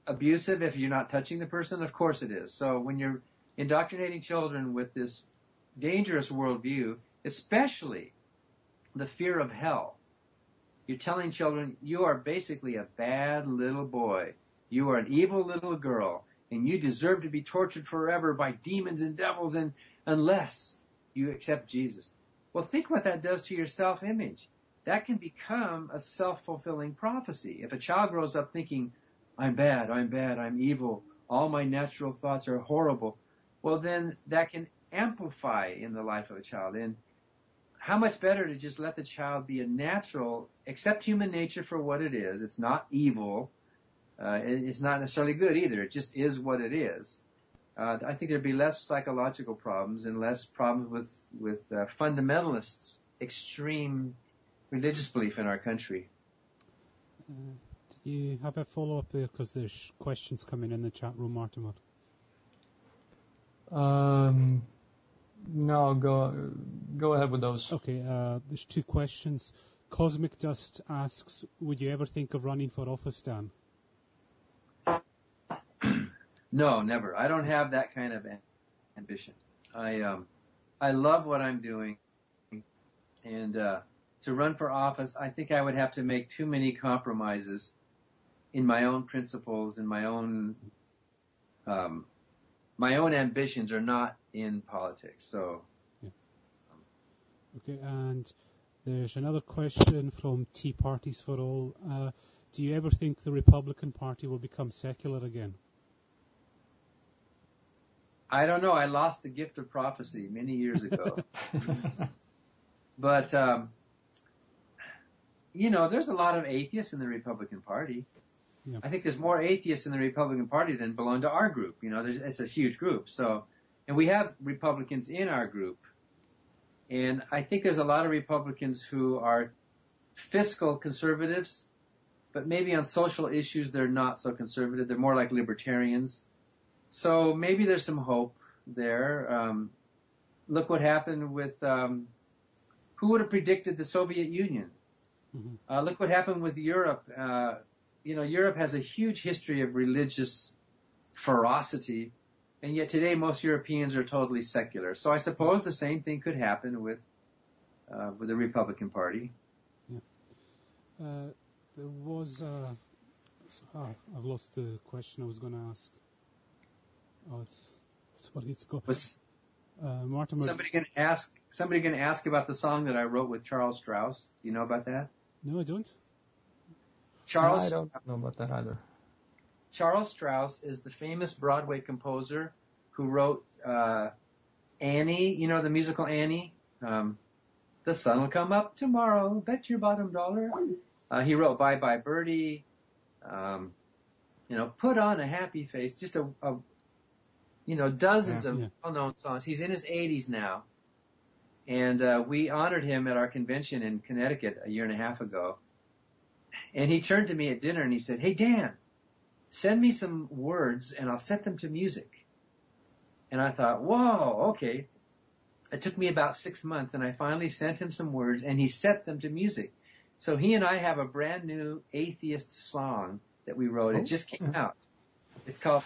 [SPEAKER 2] abusive if you're not touching the person? Of course it is. So when you're indoctrinating children with this dangerous worldview, especially the fear of hell, you're telling children you are basically a bad little boy. You are an evil little girl, and you deserve to be tortured forever by demons and devils and unless you accept Jesus. Well, think what that does to your self-image. That can become a self-fulfilling prophecy. If a child grows up thinking, I'm bad, I'm bad, I'm evil, all my natural thoughts are horrible, well, then that can amplify in the life of a child. And how much better to just let the child be a natural, accept human nature for what it is. It's not evil. Uh, it's not necessarily good either. It just is what it is. Uh, I think there'd be less psychological problems and less problems with, with uh, fundamentalists' extreme religious belief in our country.
[SPEAKER 1] Uh, do you have a follow-up there? Because there's questions coming in the chat room, Mortimer.
[SPEAKER 5] Um, no, go go ahead with those.
[SPEAKER 1] Okay, uh, there's two questions. Cosmic Dust asks, would you ever think of running for office, Dan?
[SPEAKER 2] No, never. I don't have that kind of ambition. I um, I love what I'm doing, and uh, to run for office, I think I would have to make too many compromises in my own principles, in my own um, my own ambitions are not in politics. So,
[SPEAKER 1] yeah. Okay, and there's another question from Tea Parties for All. Uh, do you ever think the Republican Party will become secular again?
[SPEAKER 2] I don't know. I lost the gift of prophecy many years ago. But, um, you know, there's a lot of atheists in the Republican Party. Yeah. I think there's more atheists in the Republican Party than belong to our group. You know, there's, it's a huge group. So, and we have Republicans in our group. And I think there's a lot of Republicans who are fiscal conservatives, but maybe on social issues they're not so conservative. They're more like libertarians. So maybe there's some hope there. Um, look what happened with, um, who would have predicted the Soviet Union? Mm-hmm. Uh, look what happened with Europe. Uh, you know, Europe has a huge history of religious ferocity, and yet today most Europeans are totally secular. So I suppose the same thing could happen with, uh, with the Republican Party.
[SPEAKER 1] Yeah. Uh, there was, uh, oh, I've lost the question I was going to ask. Oh, it's sorry, it's go.
[SPEAKER 2] Was
[SPEAKER 1] uh, Martin,
[SPEAKER 2] somebody going to ask? Somebody going to ask about the song that I wrote with Charles Strauss? Do you know about that?
[SPEAKER 1] No, I don't.
[SPEAKER 2] Charles,
[SPEAKER 5] no, I don't know about that either.
[SPEAKER 2] Charles Strauss is the famous Broadway composer who wrote uh, Annie. You know the musical Annie. Um, the sun will come up tomorrow. Bet your bottom dollar. Uh, he wrote Bye Bye Birdie. Um, you know, Put on a Happy Face. Just a, a You know, dozens yeah, of yeah. well-known songs. He's in his eighties now. And uh, we honored him at our convention in Connecticut a year and a half ago. And he turned to me at dinner and he said, hey, Dan, send me some words and I'll set them to music. And I thought, whoa, okay. It took me about six months and I finally sent him some words and he set them to music. So he and I have a brand new atheist song that we wrote. Oh. It just came out. It's called...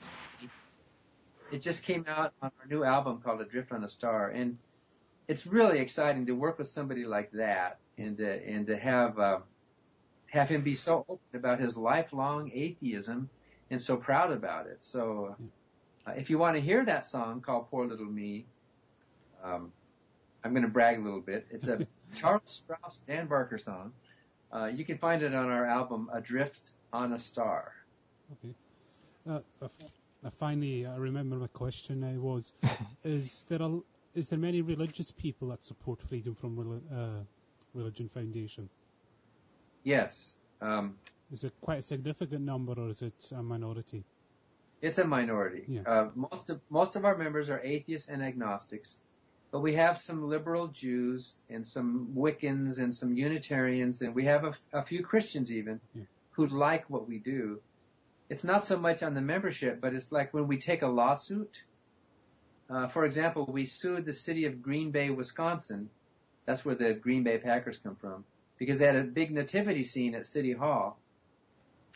[SPEAKER 2] It just came out on our new album called Adrift on a Star, and it's really exciting to work with somebody like that, and to, and to have uh, have him be so open about his lifelong atheism and so proud about it. So, uh, if you want to hear that song called "Poor Little Me," um, I'm going to brag a little bit. It's a Charles Strauss, Dan Barker song. Uh, you can find it on our album Adrift on a Star.
[SPEAKER 1] Okay. Uh, uh, Uh, finally, I remember my question now was, is there a, is there many religious people that support Freedom from uh, Religion Foundation?
[SPEAKER 2] Yes. Um,
[SPEAKER 1] is it quite a significant number, or is it a minority?
[SPEAKER 2] It's a minority. Yeah. Uh, most of most of our members are atheists and agnostics, but we have some liberal Jews and some Wiccans and some Unitarians, and we have a, a few Christians even yeah. who like what we do. It's not so much on the membership, but it's like when we take a lawsuit. Uh, for example, we sued the city of Green Bay, Wisconsin. That's where the Green Bay Packers come from, because they had a big nativity scene at City Hall.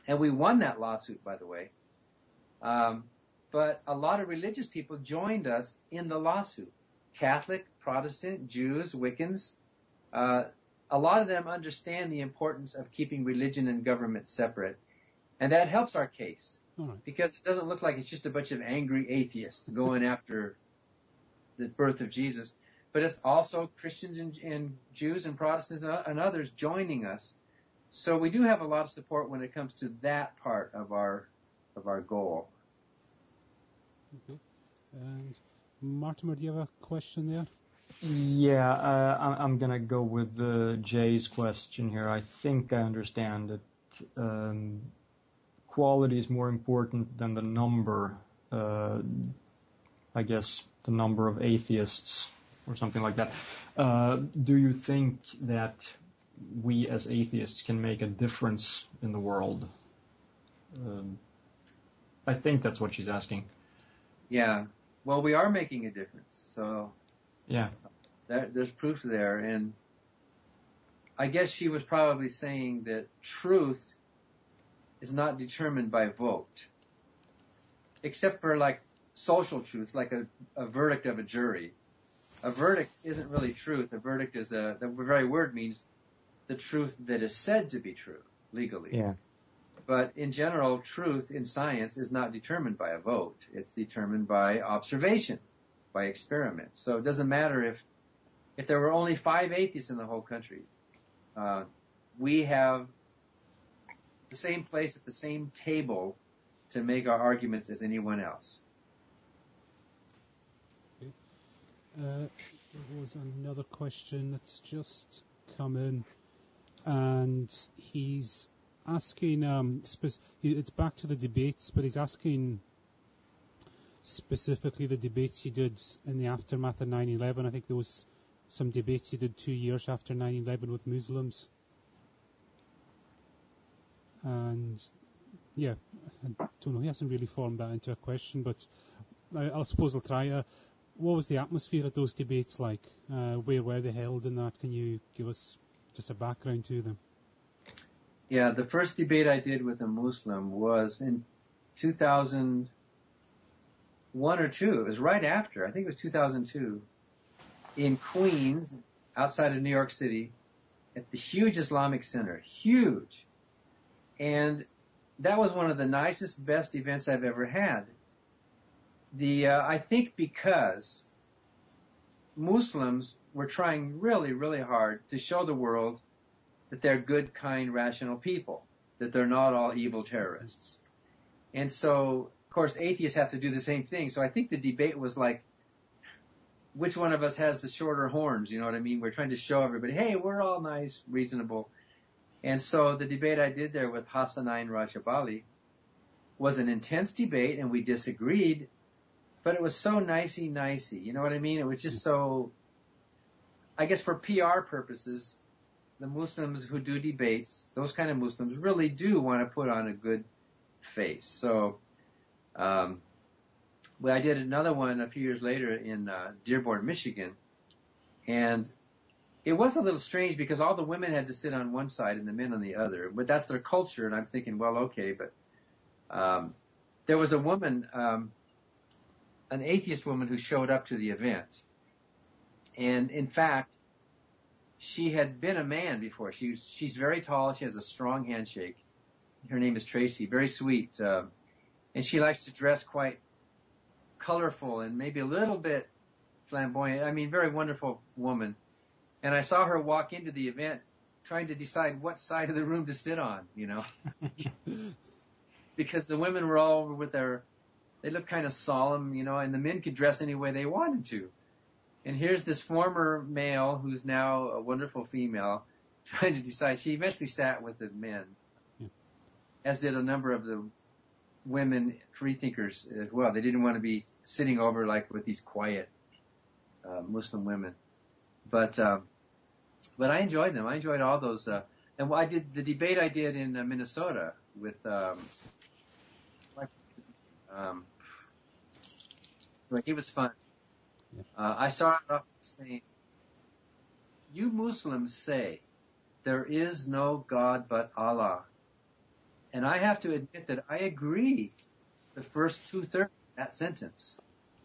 [SPEAKER 2] And we won that lawsuit, by the way. Um, but a lot of religious people joined us in the lawsuit. Catholic, Protestant, Jews, Wiccans. Uh, a lot of them understand the importance of keeping religion and government separate. And that helps our case.
[SPEAKER 1] All right.
[SPEAKER 2] Because it doesn't look like it's just a bunch of angry atheists going after the birth of Jesus. But it's also Christians and, and Jews and Protestants and others joining us. So we do have a lot of support when it comes to that part of our of our goal.
[SPEAKER 1] Okay. And Mortimer, do you have a question there?
[SPEAKER 5] Yeah, uh, I- I'm going to go with uh, Jay's question here. I think I understand that um, quality is more important than the number, uh, I guess, the number of atheists or something like that. Uh, do you think that we as atheists can make a difference in the world? Um, I think that's what she's asking.
[SPEAKER 2] Yeah. Well, we are making a difference. So
[SPEAKER 5] Yeah.
[SPEAKER 2] there, there's proof there. And I guess she was probably saying that truth is not determined by vote, except for like social truth, like a, a verdict of a jury. A verdict isn't really truth. A verdict is a, the very word means the truth that is said to be true legally.
[SPEAKER 5] Yeah.
[SPEAKER 2] But in general, truth in science is not determined by a vote. It's determined by observation, by experiment. So it doesn't matter if, if there were only five atheists in the whole country. Uh, we have the same place at the same table to make our arguments as anyone else.
[SPEAKER 1] Okay. Uh, there was another question that's just come in, and he's asking, um, spe- it's back to the debates, but he's asking specifically the debates you did in the aftermath of nine eleven. I think there was some debates you did two years after nine eleven with Muslims. And, yeah, I don't know, he hasn't really formed that into a question, but I, I suppose I'll try. Uh, what was the atmosphere at those debates like? Uh, where were they held and that? Can you give us just a background to them?
[SPEAKER 2] Yeah, the first debate I did with a Muslim was in two thousand one or two. It was right after. I think it was two thousand two. In Queens, outside of New York City, at the huge Islamic Center. Huge. And that was one of the nicest, best events I've ever had. The uh, I think because Muslims were trying really, really hard to show the world that they're good, kind, rational people, that they're not all evil terrorists. And so, of course, atheists have to do the same thing. So I think the debate was like, which one of us has the shorter horns? You know what I mean? We're trying to show everybody, hey, we're all nice, reasonable. And so the debate I did there with Hassanein Rajabali was an intense debate, and we disagreed, but it was so nicey-nicey. You know what I mean? It was just so, I guess for P R purposes, the Muslims who do debates, those kind of Muslims, really do want to put on a good face. So, um, well, I did another one a few years later in uh, Dearborn, Michigan, and it was a little strange because all the women had to sit on one side and the men on the other. But that's their culture, and I'm thinking, well, okay, but um, there was a woman, um, an atheist woman, who showed up to the event, and in fact, she had been a man before. She was, she's very tall. She has a strong handshake. Her name is Tracy. Very sweet. Uh, and she likes to dress quite colorful and maybe a little bit flamboyant. I mean, very wonderful woman. And I saw her walk into the event trying to decide what side of the room to sit on, you know. Because the women were all with their, they looked kind of solemn, you know, and the men could dress any way they wanted to. And here's this former male who's now a wonderful female trying to decide. She eventually sat with the men, yeah. As did a number of the women freethinkers as well. They didn't want to be sitting over like with these quiet uh, Muslim women. But um, but I enjoyed them. I enjoyed all those. Uh, and I did the debate I did in uh, Minnesota with um, um, it was fun. Uh, I started off saying, you Muslims say there is no God but Allah. And I have to admit that I agree the first two-thirds of that sentence.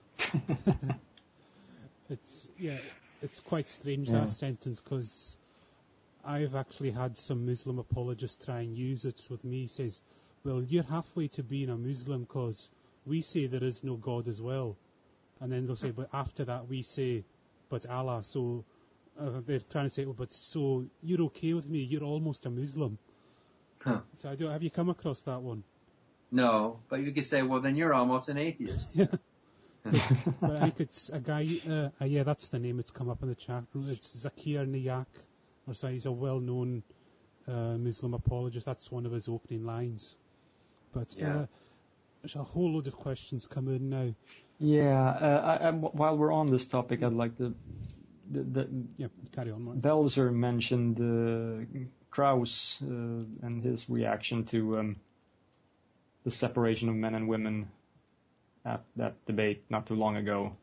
[SPEAKER 1] It's, yeah, it's quite strange,
[SPEAKER 5] Yeah.
[SPEAKER 1] that sentence, because I've actually had some Muslim apologists try and use it with me. He says, well, you're halfway to being a Muslim because we say there is no God as well. And then they'll say, but after that we say, but Allah. So uh, they're trying to say, well, but so you're okay with me, you're almost a Muslim.
[SPEAKER 2] Huh.
[SPEAKER 1] So I don't, have you come across that one?
[SPEAKER 2] No, but you could say, well, then you're almost an atheist.
[SPEAKER 1] Yeah. But I think it's a guy, uh, uh, yeah, that's the name, it's come up in the chat room. It's Zakir Nayak, or so he's a well-known uh, Muslim apologist. That's one of his opening lines. But
[SPEAKER 2] Yeah.
[SPEAKER 1] uh, there's a whole load of questions come in now.
[SPEAKER 5] Yeah. Uh, I, I, while we're on this topic, I'd like to. The, the,
[SPEAKER 1] Yeah, carry on, Mark.
[SPEAKER 5] Belzer mentioned uh, Krauss uh, and his reaction to um, the separation of men and women at that debate not too long ago.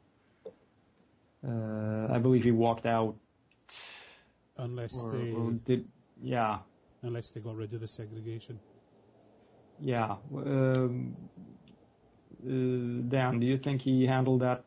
[SPEAKER 5] Uh, I believe he walked out.
[SPEAKER 1] Unless
[SPEAKER 5] Or,
[SPEAKER 1] they,
[SPEAKER 5] or did, yeah,
[SPEAKER 1] unless they got rid of the segregation.
[SPEAKER 5] yeah. Um, uh, Dan, do you think he handled that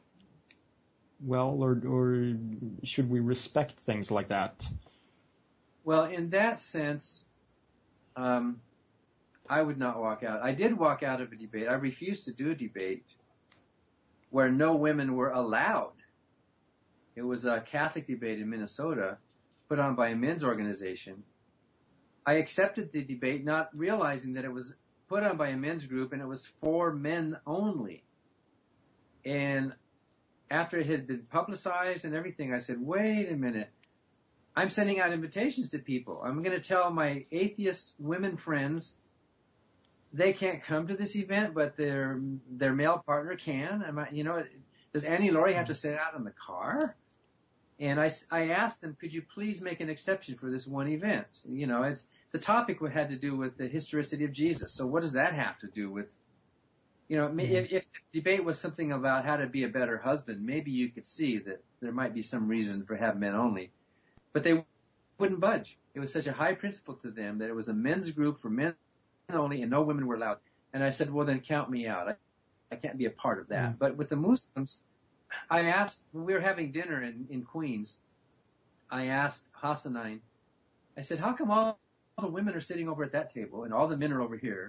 [SPEAKER 5] well, or, or should we respect things like that?
[SPEAKER 2] Well, in that sense, um, I would not walk out. I did walk out of a debate. I refused to do a debate where no women were allowed. It was a Catholic debate in Minnesota put on by a men's organization. I accepted the debate not realizing that it was put on by a men's group and it was for men only. And after it had been publicized and everything, I said, wait a minute. I'm sending out invitations to people. I'm going to tell my atheist women friends they can't come to this event, but their their male partner can. Am I, you know, does Annie Laurie have to sit out in the car? And I, I asked them, could you please make an exception for this one event? You know, it's the topic had to do with the historicity of Jesus. So what does that have to do with, you know, mm-hmm. if, if the debate was something about how to be a better husband, maybe you could see that there might be some reason for have men only. But they wouldn't budge. It was such a high principle to them that it was a men's group for men only and no women were allowed. And I said, well, then count me out. I, I can't be a part of that. Mm. But with the Muslims, I asked, when we were having dinner in, in Queens, I asked Hassanine, I said, how come all, all the women are sitting over at that table and all the men are over here?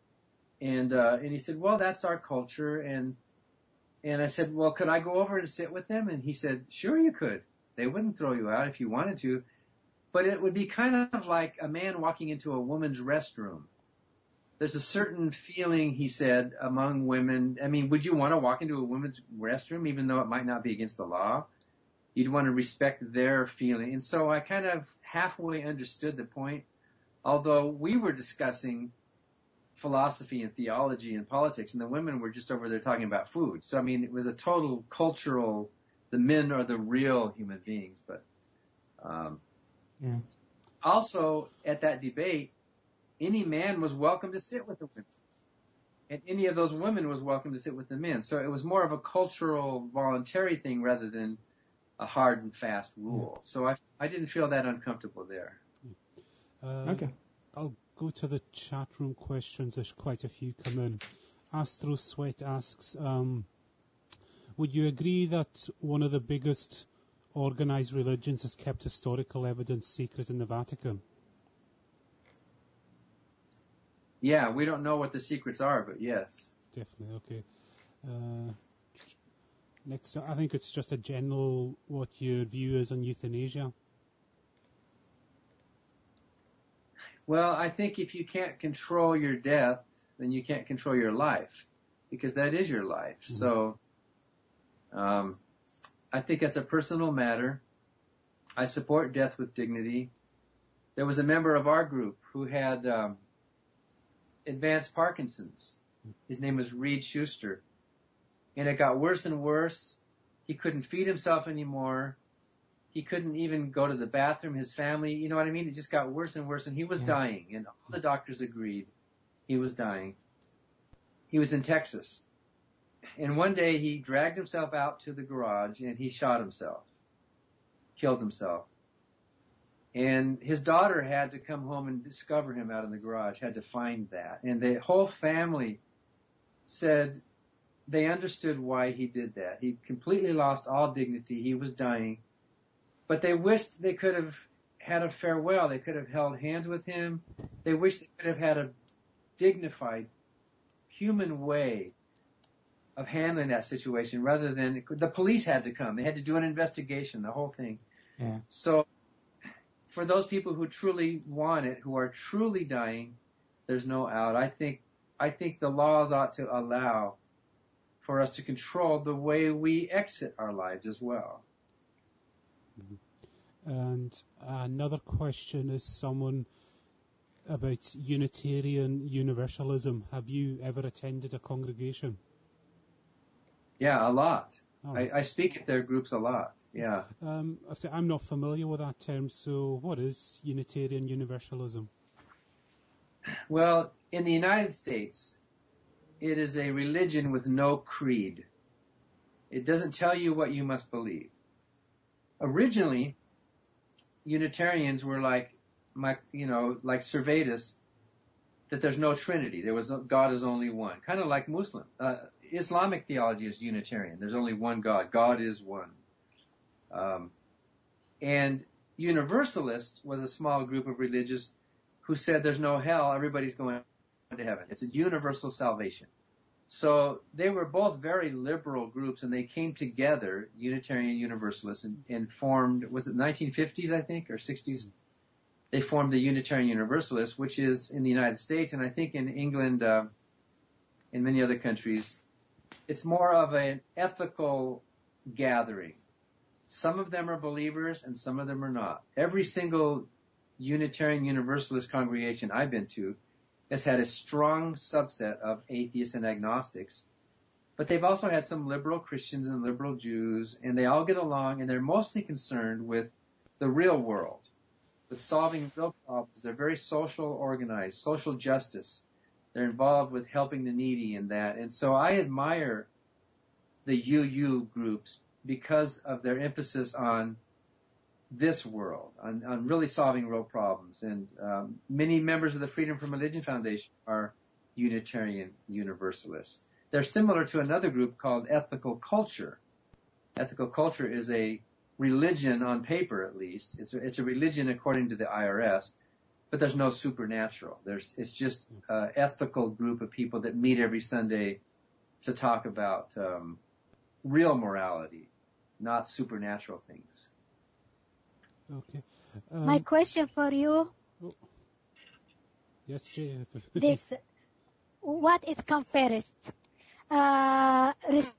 [SPEAKER 2] And, uh, and he said, well, that's our culture. And, and I said, well, could I go over and sit with them? And he said, sure you could. They wouldn't throw you out if you wanted to. But it would be kind of like a man walking into a woman's restroom. There's a certain feeling, he said, among women. I mean, would you want to walk into a women's restroom, even though it might not be against the law? You'd want to respect their feeling. And so I kind of halfway understood the point, although we were discussing philosophy and theology and politics, and the women were just over there talking about food. So, I mean, it was a total cultural, the men are the real human beings. But um, yeah. Also, at that debate, any man was welcome to sit with the women. And any of those women was welcome to sit with the men. So it was more of a cultural, voluntary thing rather than a hard and fast rule. So I, I didn't feel that uncomfortable there.
[SPEAKER 1] Uh, okay. I'll go to the chat room questions. There's quite a few come in. Astro Sweat asks, um, would you agree that one of the biggest organized religions has kept historical evidence secret in the Vatican?
[SPEAKER 2] Yeah, we don't know what the secrets are, but yes.
[SPEAKER 1] Definitely, okay. Uh, next, I think it's just a general, what your view is on euthanasia.
[SPEAKER 2] Well, I think if you can't control your death, then you can't control your life, because that is your life. Mm-hmm. So, um, I think that's a personal matter. I support death with dignity. There was a member of our group who had, um, advanced Parkinson's. His name was Reed Schuster. And it got worse and worse. He couldn't feed himself anymore. He couldn't even go to the bathroom. His family, you know what I mean? It just got worse and worse. And he was yeah. dying. And all the doctors agreed he was dying. He was in Texas. And one day he dragged himself out to the garage and he shot himself. Killed himself. And his daughter had to come home and discover him out in the garage, had to find that. And the whole family said they understood why he did that. He completely lost all dignity. He was dying. But they wished they could have had a farewell. They could have held hands with him. They wished they could have had a dignified, human way of handling that situation rather than the police had to come. They had to do an investigation, the whole thing.
[SPEAKER 5] Yeah.
[SPEAKER 2] So for those people who truly want it, who are truly dying, there's no out. I think, I think the laws ought to allow for us to control the way we exit our lives as well.
[SPEAKER 1] And another question is someone about Unitarian Universalism. Have you ever attended a congregation?
[SPEAKER 2] Yeah, a lot.
[SPEAKER 1] Oh,
[SPEAKER 2] I, I speak at their groups a lot. Yeah.
[SPEAKER 1] Um, I say I'm not familiar with that term, so what is Unitarian Universalism?
[SPEAKER 2] Well, in the United States, it is a religion with no creed. It doesn't tell you what you must believe. Originally, Unitarians were like, my, you know, like Servetus, that there's no Trinity. There was God is only one. Kind of like Muslim. Uh, Islamic theology is Unitarian. There's only one God. God is one. Um, and Universalist was a small group of religious who said there's no hell. Everybody's going to heaven. It's a universal salvation. So they were both very liberal groups, and they came together, Unitarian Universalists, and, and formed, was it nineteen fifties, I think, or sixties? They formed the Unitarian Universalists, which is in the United States, and I think in England, uh, in many other countries, it's more of an ethical gathering. Some of them are believers, and some of them are not. Every single Unitarian Universalist congregation I've been to has had a strong subset of atheists and agnostics, but they've also had some liberal Christians and liberal Jews, and they all get along, and they're mostly concerned with the real world, with solving real problems. They're very social organized, social justice. They're involved with helping the needy and that. And so I admire the U U groups because of their emphasis on this world, on, on really solving real problems. And um, many members of the Freedom from Religion Foundation are Unitarian Universalists. They're similar to another group called Ethical Culture. Ethical Culture is a religion on paper, at least. It's a, it's a religion according to the I R S, but there's no supernatural. There's, it's just an ethical group of people that meet every Sunday to talk about um, real morality, not supernatural things.
[SPEAKER 1] Okay. Um,
[SPEAKER 4] My question for you.
[SPEAKER 1] Oh. Yes, Jay.
[SPEAKER 4] This, what is come first? Uh, res-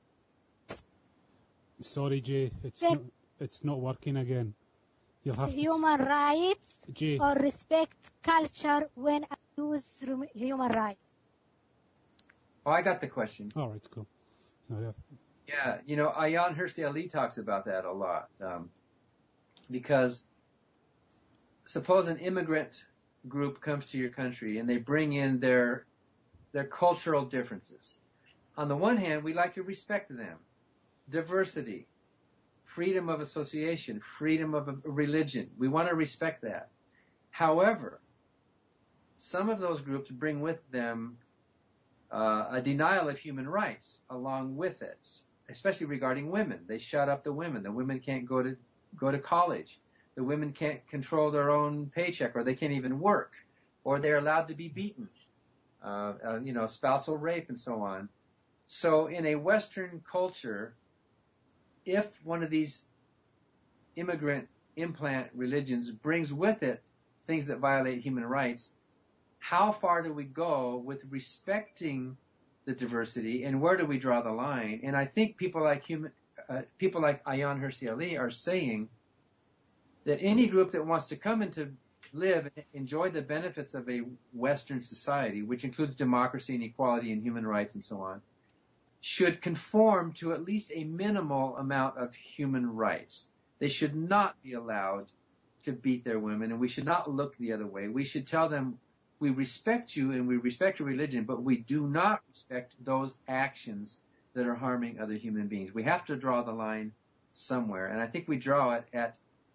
[SPEAKER 1] Sorry, Jay. It's not, it's not working again. You'll have
[SPEAKER 4] human
[SPEAKER 1] to...
[SPEAKER 4] rights
[SPEAKER 1] Jay.
[SPEAKER 4] or respect culture when I use human rights?
[SPEAKER 2] Oh, I got the question.
[SPEAKER 1] All right, cool. Sorry.
[SPEAKER 2] Yeah, you know, Ayaan Hirsi Ali talks about that a lot. Um, Because suppose an immigrant group comes to your country and they bring in their their cultural differences. On the one hand, we like to respect them. Diversity, freedom of association, freedom of a religion. We want to respect that. However, some of those groups bring with them uh, a denial of human rights along with it, especially regarding women. They shut up the women. The women can't go to go to college. The women can't control their own paycheck, or they can't even work, or they're allowed to be beaten, uh, uh, you know, spousal rape and so on. So in a Western culture, if one of these immigrant implant religions brings with it things that violate human rights, how far do we go with respecting the diversity, and where do we draw the line? And I think people like human, uh, people like Ayaan Hirsi Ali are saying that any group that wants to come and to live and enjoy the benefits of a Western society, which includes democracy and equality and human rights and so on, should conform to at least a minimal amount of human rights. They should not be allowed to beat their women, and we should not look the other way. We should tell them, we respect you and we respect your religion, but we do not respect those actions that are harming other human beings. We have to draw the line somewhere, and I think we draw it at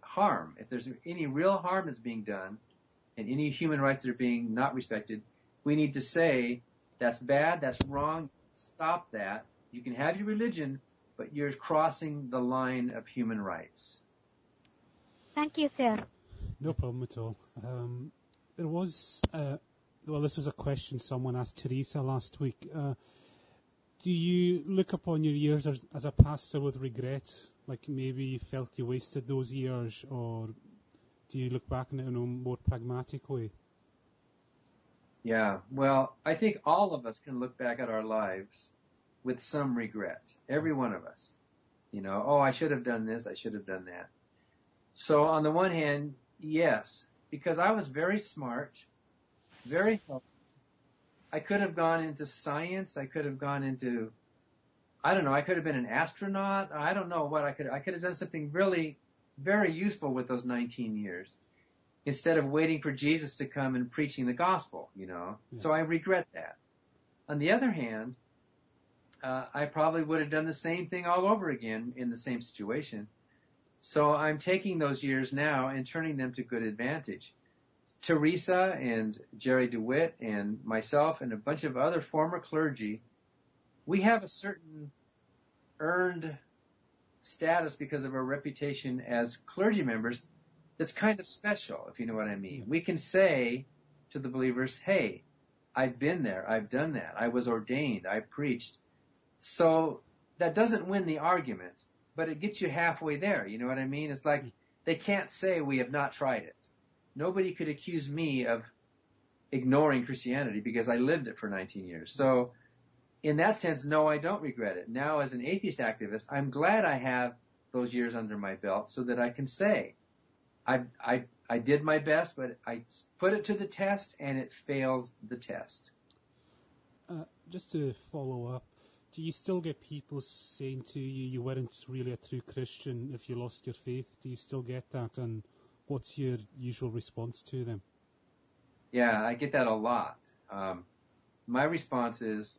[SPEAKER 2] harm, if there's any real harm that's being done, and any human rights that are being not respected, we need to say, that's bad, that's wrong, stop that. You can have your religion, but you're crossing the line of human rights.
[SPEAKER 4] Thank you, sir.
[SPEAKER 1] No problem at all. Um, there was, uh, well, this is a question someone asked Teresa last week. Uh, do you look upon your years as, as a pastor with regret? Like maybe you felt you wasted those years, or do you look back on it in a more pragmatic way?
[SPEAKER 2] Yeah, well, I think all of us can look back at our lives with some regret. Every one of us. You know, oh, I should have done this, I should have done that. So on the one hand, yes, because I was very smart, very healthy. I could have gone into science, I could have gone into, I don't know, I could have been an astronaut, I don't know what I could, I could have done something really very useful with those nineteen years. Instead of waiting for Jesus to come and preaching the gospel, you know. Yeah. So I regret that. On the other hand, uh, I probably would have done the same thing all over again in the same situation. So I'm taking those years now and turning them to good advantage. Teresa and Jerry DeWitt and myself and a bunch of other former clergy, we have a certain earned status because of our reputation as clergy members that's kind of special, if you know what I mean. We can say to the believers, hey, I've been there, I've done that, I was ordained, I preached. So that doesn't win the argument, but it gets you halfway there, you know what I mean? It's like they can't say we have not tried it. Nobody could accuse me of ignoring Christianity because I lived it for nineteen years. So in that sense, no, I don't regret it. Now as an atheist activist, I'm glad I have those years under my belt so that I can say, I, I, I did my best, but I put it to the test, and it fails the test.
[SPEAKER 1] Uh, just to follow up, do you still get people saying to you you weren't really a true Christian if you lost your faith? Do you still get that, and what's your usual response to them?
[SPEAKER 2] Yeah, I get that a lot. Um, my response is,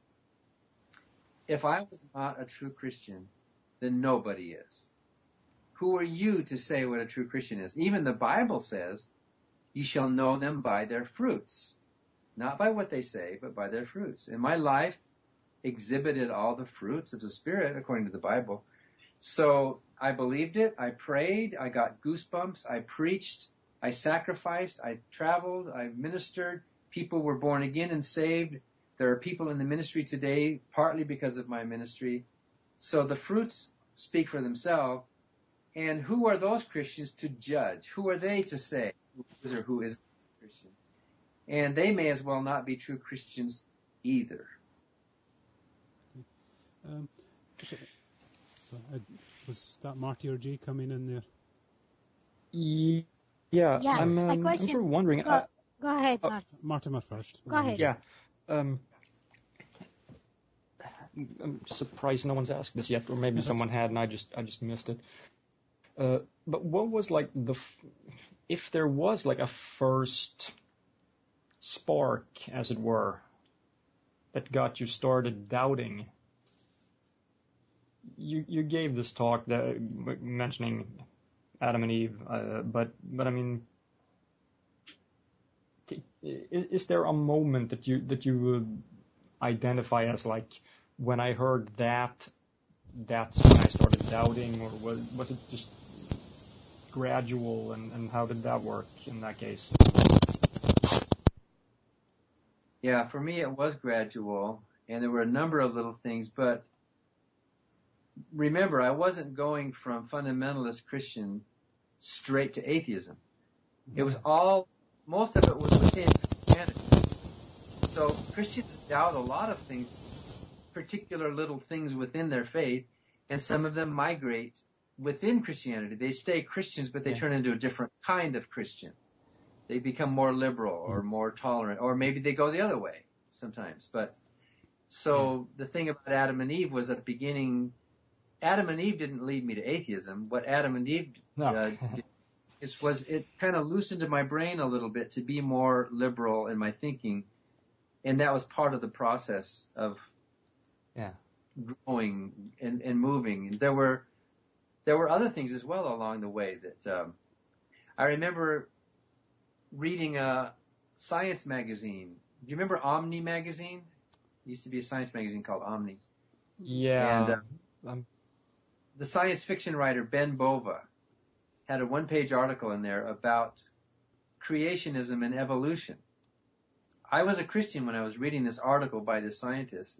[SPEAKER 2] if I was not a true Christian, then nobody is. Who are you to say what a true Christian is? Even the Bible says, you shall know them by their fruits. Not by what they say, but by their fruits. And my life exhibited all the fruits of the Spirit, according to the Bible. So I believed it, I prayed, I got goosebumps, I preached, I sacrificed, I traveled, I ministered. People were born again and saved. There are people in the ministry today, partly because of my ministry. So the fruits speak for themselves. And who are those Christians to judge? Who are they to say who is or who isn't a Christian? And they may as well not be true Christians either.
[SPEAKER 1] Um, so, uh, was that Marty or Jay coming in there?
[SPEAKER 5] Yeah,
[SPEAKER 4] yeah
[SPEAKER 5] I'm, um, I'm sort of wondering.
[SPEAKER 4] Go,
[SPEAKER 5] uh,
[SPEAKER 4] go ahead,
[SPEAKER 5] uh,
[SPEAKER 4] Marty.
[SPEAKER 1] Martin first.
[SPEAKER 4] Go ahead.
[SPEAKER 5] Yeah. Um, I'm surprised no one's asked this yet, or maybe someone had and I just I just missed it. Uh, but what was like the, f- if there was like a first spark, as it were, that got you started doubting? You you gave this talk that mentioning Adam and Eve, uh, but but I mean, is there a moment that you that you would identify as like, when I heard that, that's when I started doubting, or was was it just gradual, and, and how did that work in that case?
[SPEAKER 2] Yeah, for me it was gradual, and there were a number of little things, but remember, I wasn't going from fundamentalist Christian straight to atheism. It was all, most of it was within Christianity. So Christians doubt a lot of things, particular little things within their faith, and some of them migrate within Christianity. They stay Christians, but they yeah. turn into a different kind of Christian. They become more liberal or more tolerant, or maybe they go the other way sometimes. But so yeah. the thing about Adam and Eve was at the beginning, Adam and Eve didn't lead me to atheism. What Adam and Eve
[SPEAKER 5] no.
[SPEAKER 2] uh, did it was it kind of loosened my brain a little bit to be more liberal in my thinking, and that was part of the process of
[SPEAKER 5] yeah.
[SPEAKER 2] growing and, and moving. And there were there were other things as well along the way that um, I remember reading a science magazine. Do you remember Omni magazine? It used to be a science magazine called Omni.
[SPEAKER 5] Yeah.
[SPEAKER 2] And uh,
[SPEAKER 5] um,
[SPEAKER 2] the science fiction writer Ben Bova had a one-page article in there about creationism and evolution. I was a Christian when I was reading this article by this scientist,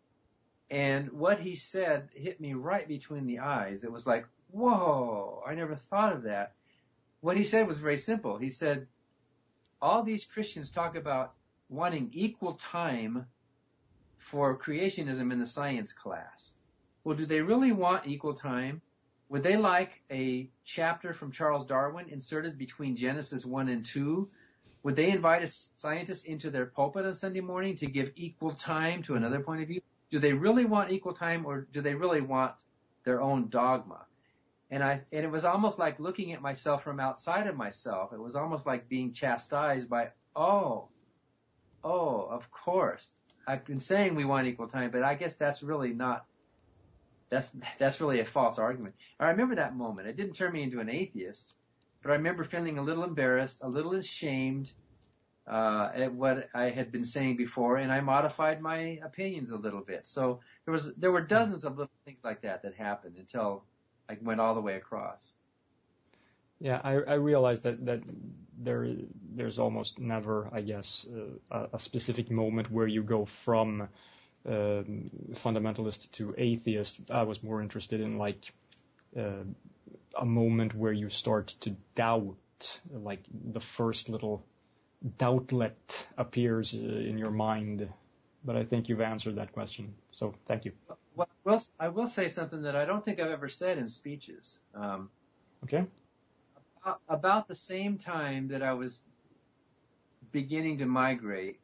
[SPEAKER 2] and what he said hit me right between the eyes. It was like, whoa, I never thought of that. What he said was very simple. He said, all these Christians talk about wanting equal time for creationism in the science class. Well, do they really want equal time? Would they like a chapter from Charles Darwin inserted between Genesis one and two? Would they invite a scientist into their pulpit on Sunday morning to give equal time to another point of view? Do they really want equal time, or do they really want their own dogma? And I, and it was almost like looking at myself from outside of myself. It was almost like being chastised by, oh, oh, of course. I've been saying we want equal time, but I guess that's really not, that's, that's really a false argument. I remember that moment. It didn't turn me into an atheist, but I remember feeling a little embarrassed, a little ashamed, uh, at what I had been saying before, and I modified my opinions a little bit. So there was, there were dozens of little things like that that happened until I went all the way across.
[SPEAKER 5] Yeah, I, I realize that, that there there's almost never, I guess, uh, a, a specific moment where you go from uh, fundamentalist to atheist. I was more interested in like uh, a moment where you start to doubt, like the first little doubtlet appears uh, in your mind. But I think you've answered that question, so thank you.
[SPEAKER 2] Well, I will, I will say something that I don't think I've ever said in speeches. Um,
[SPEAKER 5] okay.
[SPEAKER 2] About the same time that I was beginning to migrate,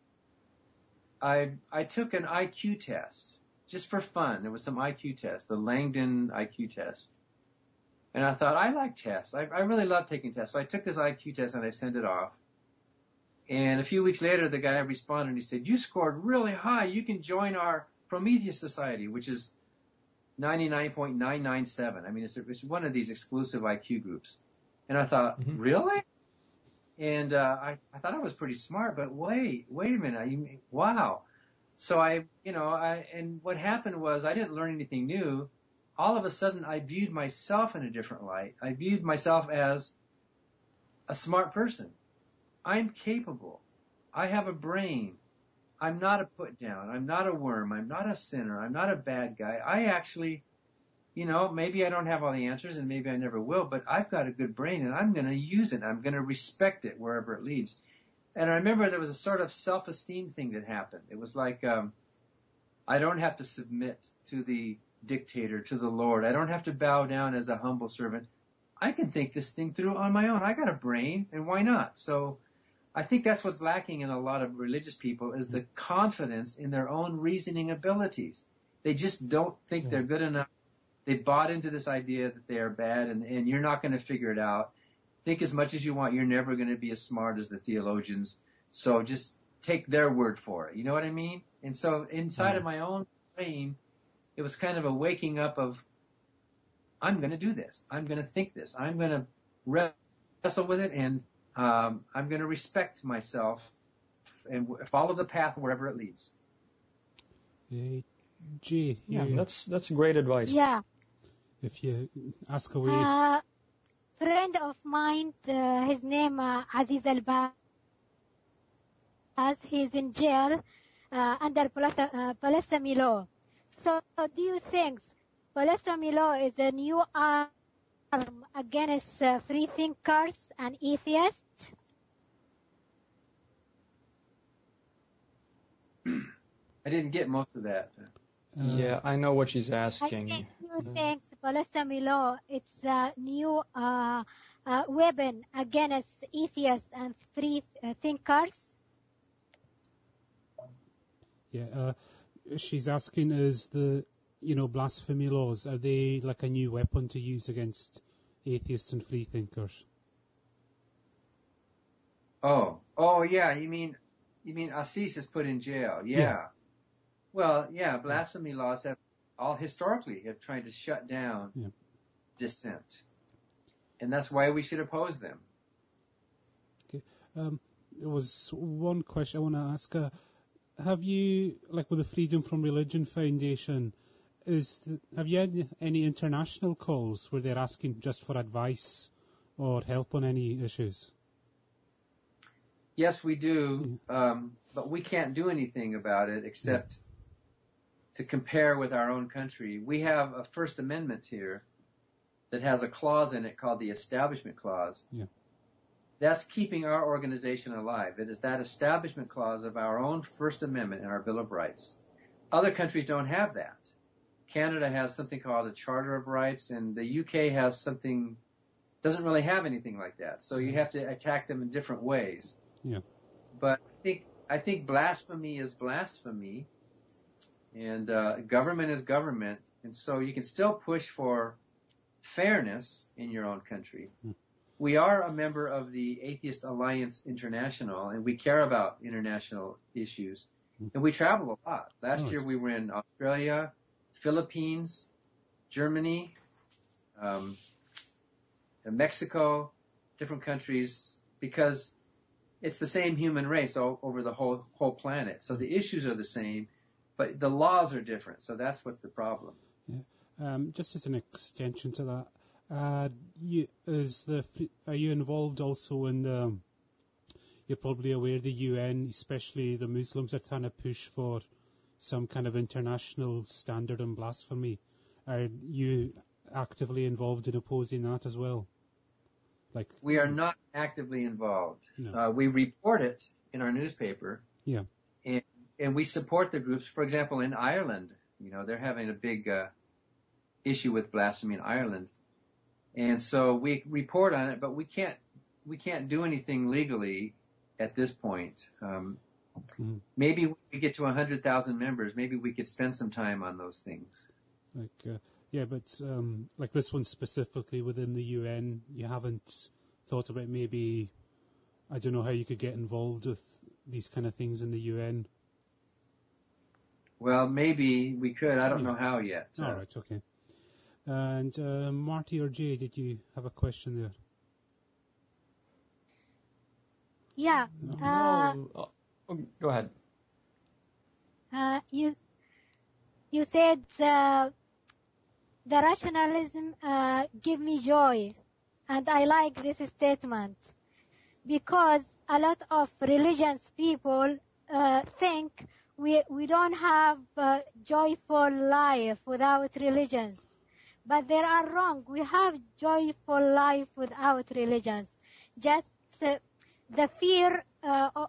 [SPEAKER 2] I I took an I Q test just for fun. There was some I Q test, the Langdon I Q test. And I thought, I like tests. I, I really love taking tests. So I took this I Q test and I sent it off. And a few weeks later, the guy responded and he said, you scored really high. You can join our Prometheus Society, which is ninety-nine point nine nine seven. I mean, it's, it's one of these exclusive I Q groups. And I thought, mm-hmm. really? And uh, I, I thought I was pretty smart, but wait, wait a minute. I, wow. So I, you know, I, and what happened was I didn't learn anything new. All of a sudden, I viewed myself in a different light. I viewed myself as a smart person. I'm capable. I have a brain. I'm not a put down. I'm not a worm. I'm not a sinner. I'm not a bad guy. I actually, you know, maybe I don't have all the answers and maybe I never will, but I've got a good brain and I'm going to use it. I'm going to respect it wherever it leads. And I remember there was a sort of self-esteem thing that happened. It was like, um, I don't have to submit to the dictator, to the Lord. I don't have to bow down as a humble servant. I can think this thing through on my own. I got a brain, and why not? So I think that's what's lacking in a lot of religious people is the confidence in their own reasoning abilities. They just don't think yeah. they're good enough. They bought into this idea that they are bad, and, and you're not going to figure it out. Think as much as you want. You're never going to be as smart as the theologians. So just take their word for it. You know what I mean? And so inside yeah. of my own brain, it was kind of a waking up of, I'm going to do this. I'm going to think this. I'm going to wrestle with it, and um, I'm going to respect myself and follow the path wherever it leads.
[SPEAKER 1] Uh, Jay,
[SPEAKER 5] yeah, you, that's that's great advice.
[SPEAKER 4] Yeah.
[SPEAKER 1] If you ask away.
[SPEAKER 4] Uh, friend of mine, uh, his name uh, Aziz Al-Baz. He's in jail uh, under blasphemy law. So, do you think blasphemy law is a new arm against uh, free thinkers and atheists?
[SPEAKER 2] I didn't get most of that.
[SPEAKER 5] Uh, yeah, I know what she's asking.
[SPEAKER 4] I think you think blasphemy law it's a new uh, uh, weapon against atheists and free uh, thinkers?
[SPEAKER 1] Yeah, uh, she's asking, is the, you know, blasphemy laws, are they like a new weapon to use against atheists and free thinkers?
[SPEAKER 2] Oh, oh yeah, you mean, you mean Assis is put in jail, yeah. yeah. Well, yeah, blasphemy laws have all historically have tried to shut down yeah. dissent. and that's why we should oppose them.
[SPEAKER 1] Okay. Um, there was one question I want to ask. Uh, have you, like with the Freedom from Religion Foundation, is the, have you had any international calls where they're asking just for advice or help on any issues?
[SPEAKER 2] Yes, we do, um, but we can't do anything about it except yeah. to compare with our own country. We have a First Amendment here that has a clause in it called the Establishment Clause.
[SPEAKER 1] Yeah.
[SPEAKER 2] That's keeping our organization alive. It is that Establishment Clause of our own First Amendment in our Bill of Rights. Other countries don't have that. Canada has something called a Charter of Rights, and the U K has something, doesn't really have anything like that. So you have to attack them in different ways.
[SPEAKER 1] Yeah.
[SPEAKER 2] But I think, I think blasphemy is blasphemy, and uh, government is government, and so you can still push for fairness in your own country. Mm. We are a member of the Atheist Alliance International, and we care about international issues, mm. and we travel a lot. Last oh, year we were in Australia, Philippines, Germany, um, Mexico, different countries, because it's the same human race all, over the whole whole planet. So the issues are the same, but the laws are different. So that's what's the problem.
[SPEAKER 1] Yeah. Um, just as an extension to that, uh, you, is the are you involved also in the? You're probably aware the U N, especially the Muslims, are trying to push for some kind of international standard on blasphemy. Are you actively involved in opposing that as well? Like
[SPEAKER 2] we are not actively involved.
[SPEAKER 1] No.
[SPEAKER 2] Uh, we report it in our newspaper.
[SPEAKER 1] Yeah.
[SPEAKER 2] And, and we support the groups. For example, in Ireland, you know, they're having a big uh, issue with blasphemy in Ireland, and so we report on it, but we can't we can't do anything legally at this point. Um, mm-hmm. Maybe when we get to a hundred thousand members, maybe we could spend some time on those things.
[SPEAKER 1] Like. Uh, Yeah, but um, like this one specifically within the U N, you haven't thought about maybe, I don't know how you could get involved with these kind of things in the U N.
[SPEAKER 2] Well, maybe we could. I don't yeah. know how yet.
[SPEAKER 1] All right, okay. And uh, Marty or Jay, did you have a question there?
[SPEAKER 4] Yeah.
[SPEAKER 5] No.
[SPEAKER 4] Uh,
[SPEAKER 5] no. Oh, go ahead.
[SPEAKER 4] Uh, you you said. Uh, The rationalism uh, give me joy, and I like this statement because a lot of religious people uh, think we we don't have a joyful life without religions, but they are wrong. We have joyful life without religions. Just uh, the fear uh,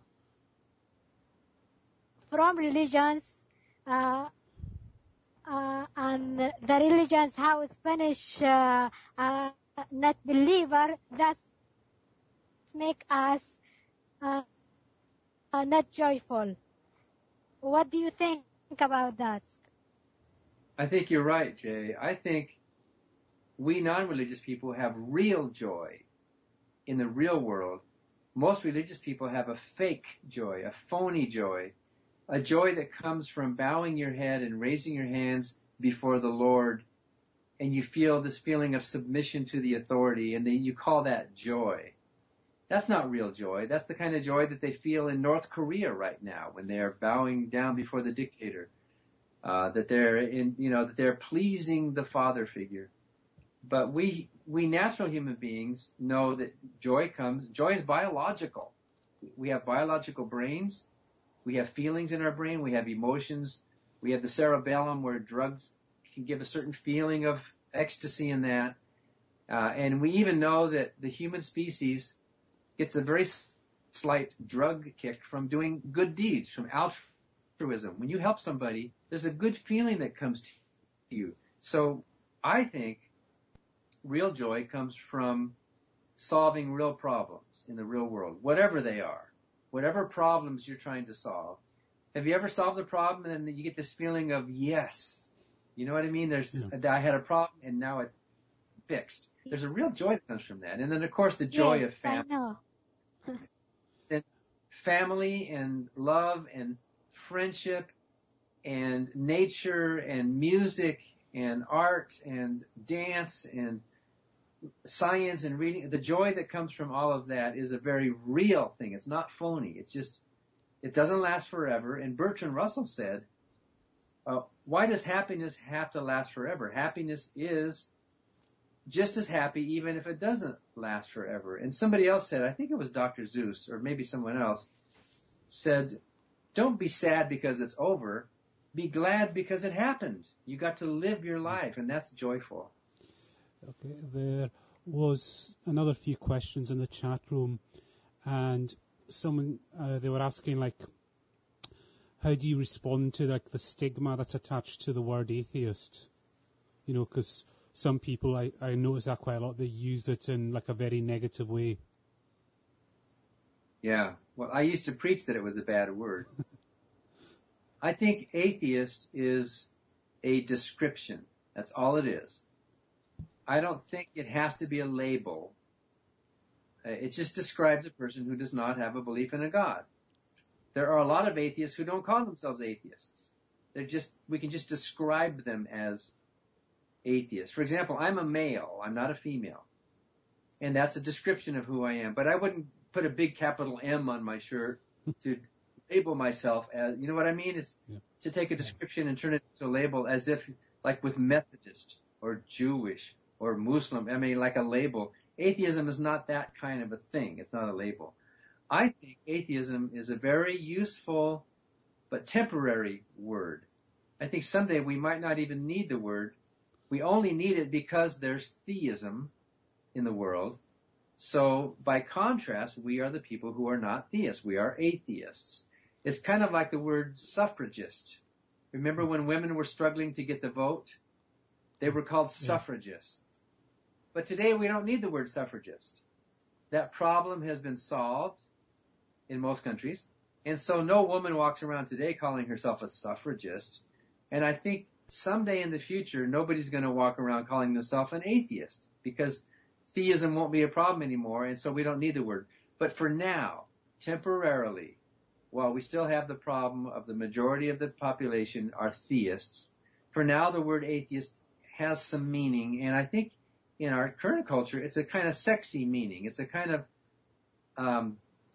[SPEAKER 4] from religions. Uh, Uh, and the religions how Spanish uh, uh, not believer that make us uh, uh, not joyful. What do you think about that?
[SPEAKER 2] I think you're right, Jay. I think we non-religious people have real joy in the real world. Most religious people have a fake joy, a phony joy. A joy that comes from bowing your head and raising your hands before the Lord, and you feel this feeling of submission to the authority, and then you call that joy. That's not real joy. That's the kind of joy that they feel in North Korea right now when they are bowing down before the dictator, uh, that they're in, you know, that they're pleasing the father figure. But we, we natural human beings know that joy comes, joy is biological. We have biological brains. We have feelings in our brain. We have emotions. We have the cerebellum where drugs can give a certain feeling of ecstasy in that. Uh, and we even know that the human species gets a very slight drug kick from doing good deeds, from altruism. When you help somebody, there's a good feeling that comes to you. So I think real joy comes from solving real problems in the real world, whatever they are. Whatever problems you're trying to solve. Have you ever solved a problem and then you get this feeling of yes? You know what I mean? There's, yeah. I had a problem and now it's fixed. There's a real joy that comes from that. And then of course the joy
[SPEAKER 4] yes,
[SPEAKER 2] of family.
[SPEAKER 4] I know.
[SPEAKER 2] And family and love and friendship and nature and music and art and dance and science and reading, the joy that comes from all of that is a very real thing. It's not phony. It's just, it doesn't last forever. And Bertrand Russell said, uh, why does happiness have to last forever? Happiness is just as happy even if it doesn't last forever. And somebody else said, I think it was Doctor Zeus or maybe someone else, said, don't be sad because it's over. Be glad because it happened. You got to live your life, and that's joyful.
[SPEAKER 1] Okay, there was another few questions in the chat room, and someone, uh, they were asking, like, how do you respond to, like, the stigma that's attached to the word atheist? You know, because some people, I, I notice that quite a lot, they use it in, like, a very negative way.
[SPEAKER 2] Yeah, well, I used to preach that it was a bad word. I think atheist is a description. That's all it is. I don't think it has to be a label. Uh, it just describes a person who does not have a belief in a God. There are a lot of atheists who don't call themselves atheists. They're just, we can just describe them as atheists. For example, I'm a male. I'm not a female. And that's a description of who I am. But I wouldn't put a big capital M on my shirt to label myself as, you know what I mean? It's yeah. to take a description and turn it into a label as if, like with Methodist or Jewish or Muslim, I mean, like a label. Atheism is not that kind of a thing. It's not a label. I think atheism is a very useful but temporary word. I think someday we might not even need the word. We only need it because there's theism in the world. So by contrast, we are the people who are not theists. We are atheists. It's kind of like the word suffragist. Remember when women were struggling to get the vote? They were called suffragists. But today we don't need the word suffragist. That problem has been solved in most countries. And so no woman walks around today calling herself a suffragist. And I think someday in the future, nobody's going to walk around calling themselves an atheist because theism won't be a problem anymore. And so we don't need the word. But for now, temporarily, while we still have the problem of the majority of the population are theists, for now the word atheist has some meaning. And I think in our current culture, it's a kind of sexy meaning. It's a kind of um,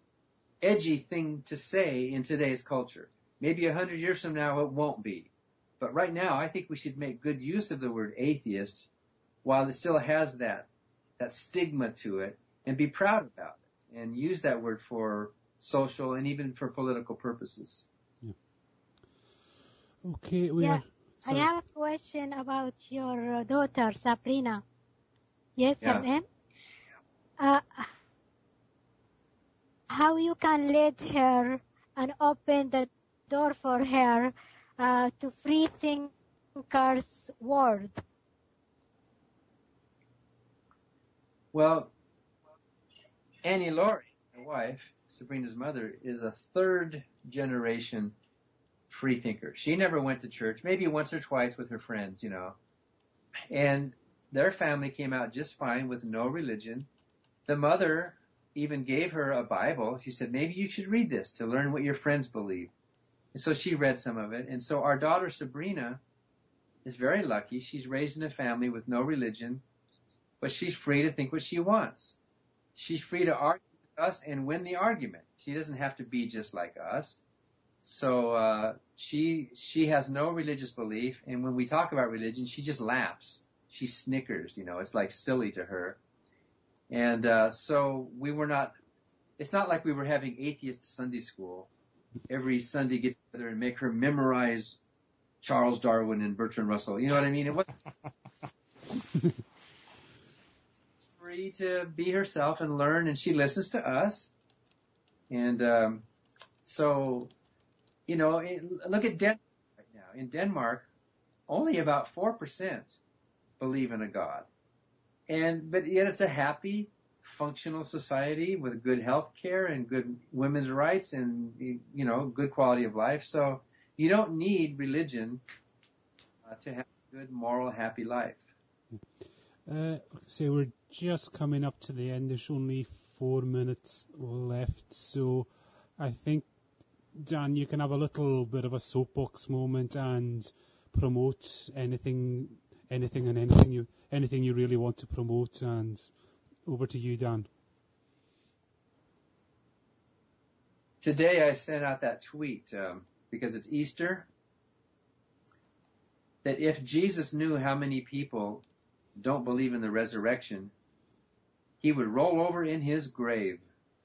[SPEAKER 2] edgy thing to say in today's culture. Maybe a hundred years from now it won't be. But right now, I think we should make good use of the word atheist while it still has that that stigma to it and be proud about it and use that word for social and even for political purposes.
[SPEAKER 1] Yeah. Okay, we
[SPEAKER 4] yeah.
[SPEAKER 1] are...
[SPEAKER 4] I have a question about your daughter, Sabrina. Yes,
[SPEAKER 2] yeah.
[SPEAKER 4] her name? Uh, how you can lead her and open the door for her uh, to free thinkers' world?
[SPEAKER 2] Well, Annie Laurie, my wife, Sabrina's mother, is a third generation free thinker. She never went to church, maybe once or twice with her friends, you know. And their family came out just fine with no religion. The mother even gave her a Bible. She said, maybe you should read this to learn what your friends believe. And so she read some of it. And so our daughter Sabrina is very lucky. She's raised in a family with no religion, but she's free to think what she wants. She's free to argue with us and win the argument. She doesn't have to be just like us. So uh she she has no religious belief, and when we talk about religion, she just laughs. She snickers, you know, it's like silly to her. And uh so we were not, it's not like we were having atheist Sunday school. Every Sunday get together and make her memorize Charles Darwin and Bertrand Russell. You know what I mean? It wasn't free to be herself and learn, and she listens to us. And um so, you know, it, look at Denmark right now. In Denmark, only about four percent believe in a God. And, but yet it's a happy, functional society with good health care and good women's rights and, you know, good quality of life. So you don't need religion uh, to have a good, moral, happy life.
[SPEAKER 1] Uh, so we're just coming up to the end. There's only four minutes left. So I think, Dan, you can have a little bit of a soapbox moment and promote anything, anything and anything you anything you really want to promote. And over to you, Dan.
[SPEAKER 2] Today I sent out that tweet um, because it's Easter, that if Jesus knew how many people don't believe in the resurrection, he would roll over in his grave.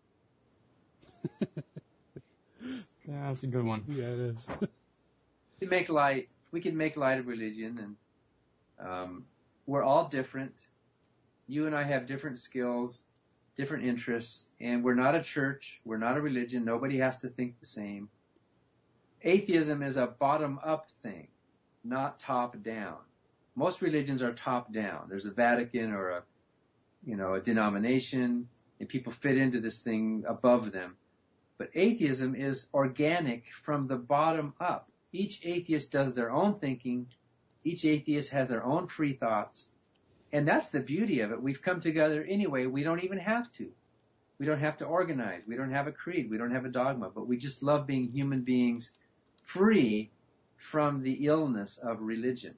[SPEAKER 5] Yeah, that's a good one.
[SPEAKER 1] Yeah, it is.
[SPEAKER 2] We can make light. We can make light of religion, and um, we're all different. You and I have different skills, different interests, and we're not a church. We're not a religion. Nobody has to think the same. Atheism is a bottom-up thing, not top-down. Most religions are top-down. There's a Vatican or a, you know, a denomination, and people fit into this thing above them. But atheism is organic from the bottom up. Each atheist does their own thinking. Each atheist has their own free thoughts. And that's the beauty of it. We've come together anyway. We don't even have to. We don't have to organize. We don't have a creed. We don't have a dogma. But we just love being human beings free from the illness of religion.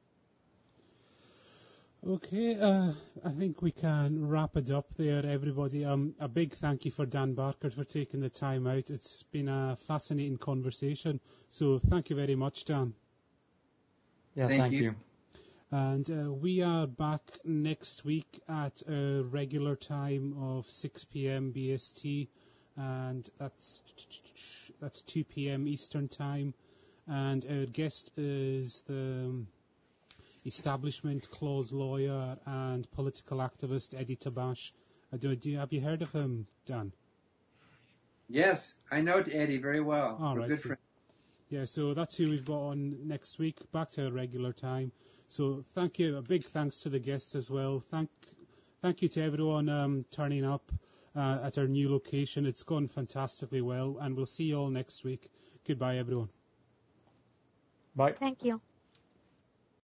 [SPEAKER 1] Okay, uh, I think we can wrap it up there, everybody. Um, a big thank you for Dan Barker for taking the time out. It's been a fascinating conversation. So thank you very much, Dan.
[SPEAKER 5] Yeah,
[SPEAKER 2] Thank
[SPEAKER 5] thank
[SPEAKER 2] you.
[SPEAKER 5] you.
[SPEAKER 1] And uh, we are back next week at a regular time of six p.m. B S T, and that's that's two p.m. Eastern time. And our guest is the establishment clause lawyer and political activist Eddie Tabash. Uh, do, do, have you heard of him, Dan?
[SPEAKER 2] Yes, I know Eddie very well.
[SPEAKER 1] All
[SPEAKER 2] We're
[SPEAKER 1] right,
[SPEAKER 2] good
[SPEAKER 1] so-
[SPEAKER 2] friends.
[SPEAKER 1] Yeah, so that's who we've got on next week, back to our regular time. So thank you, a big thanks to the guests as well. Thank thank you to everyone um, turning up uh, at our new location. It's gone fantastically well, and we'll see you all next week. Goodbye, everyone.
[SPEAKER 5] Bye.
[SPEAKER 4] Thank you.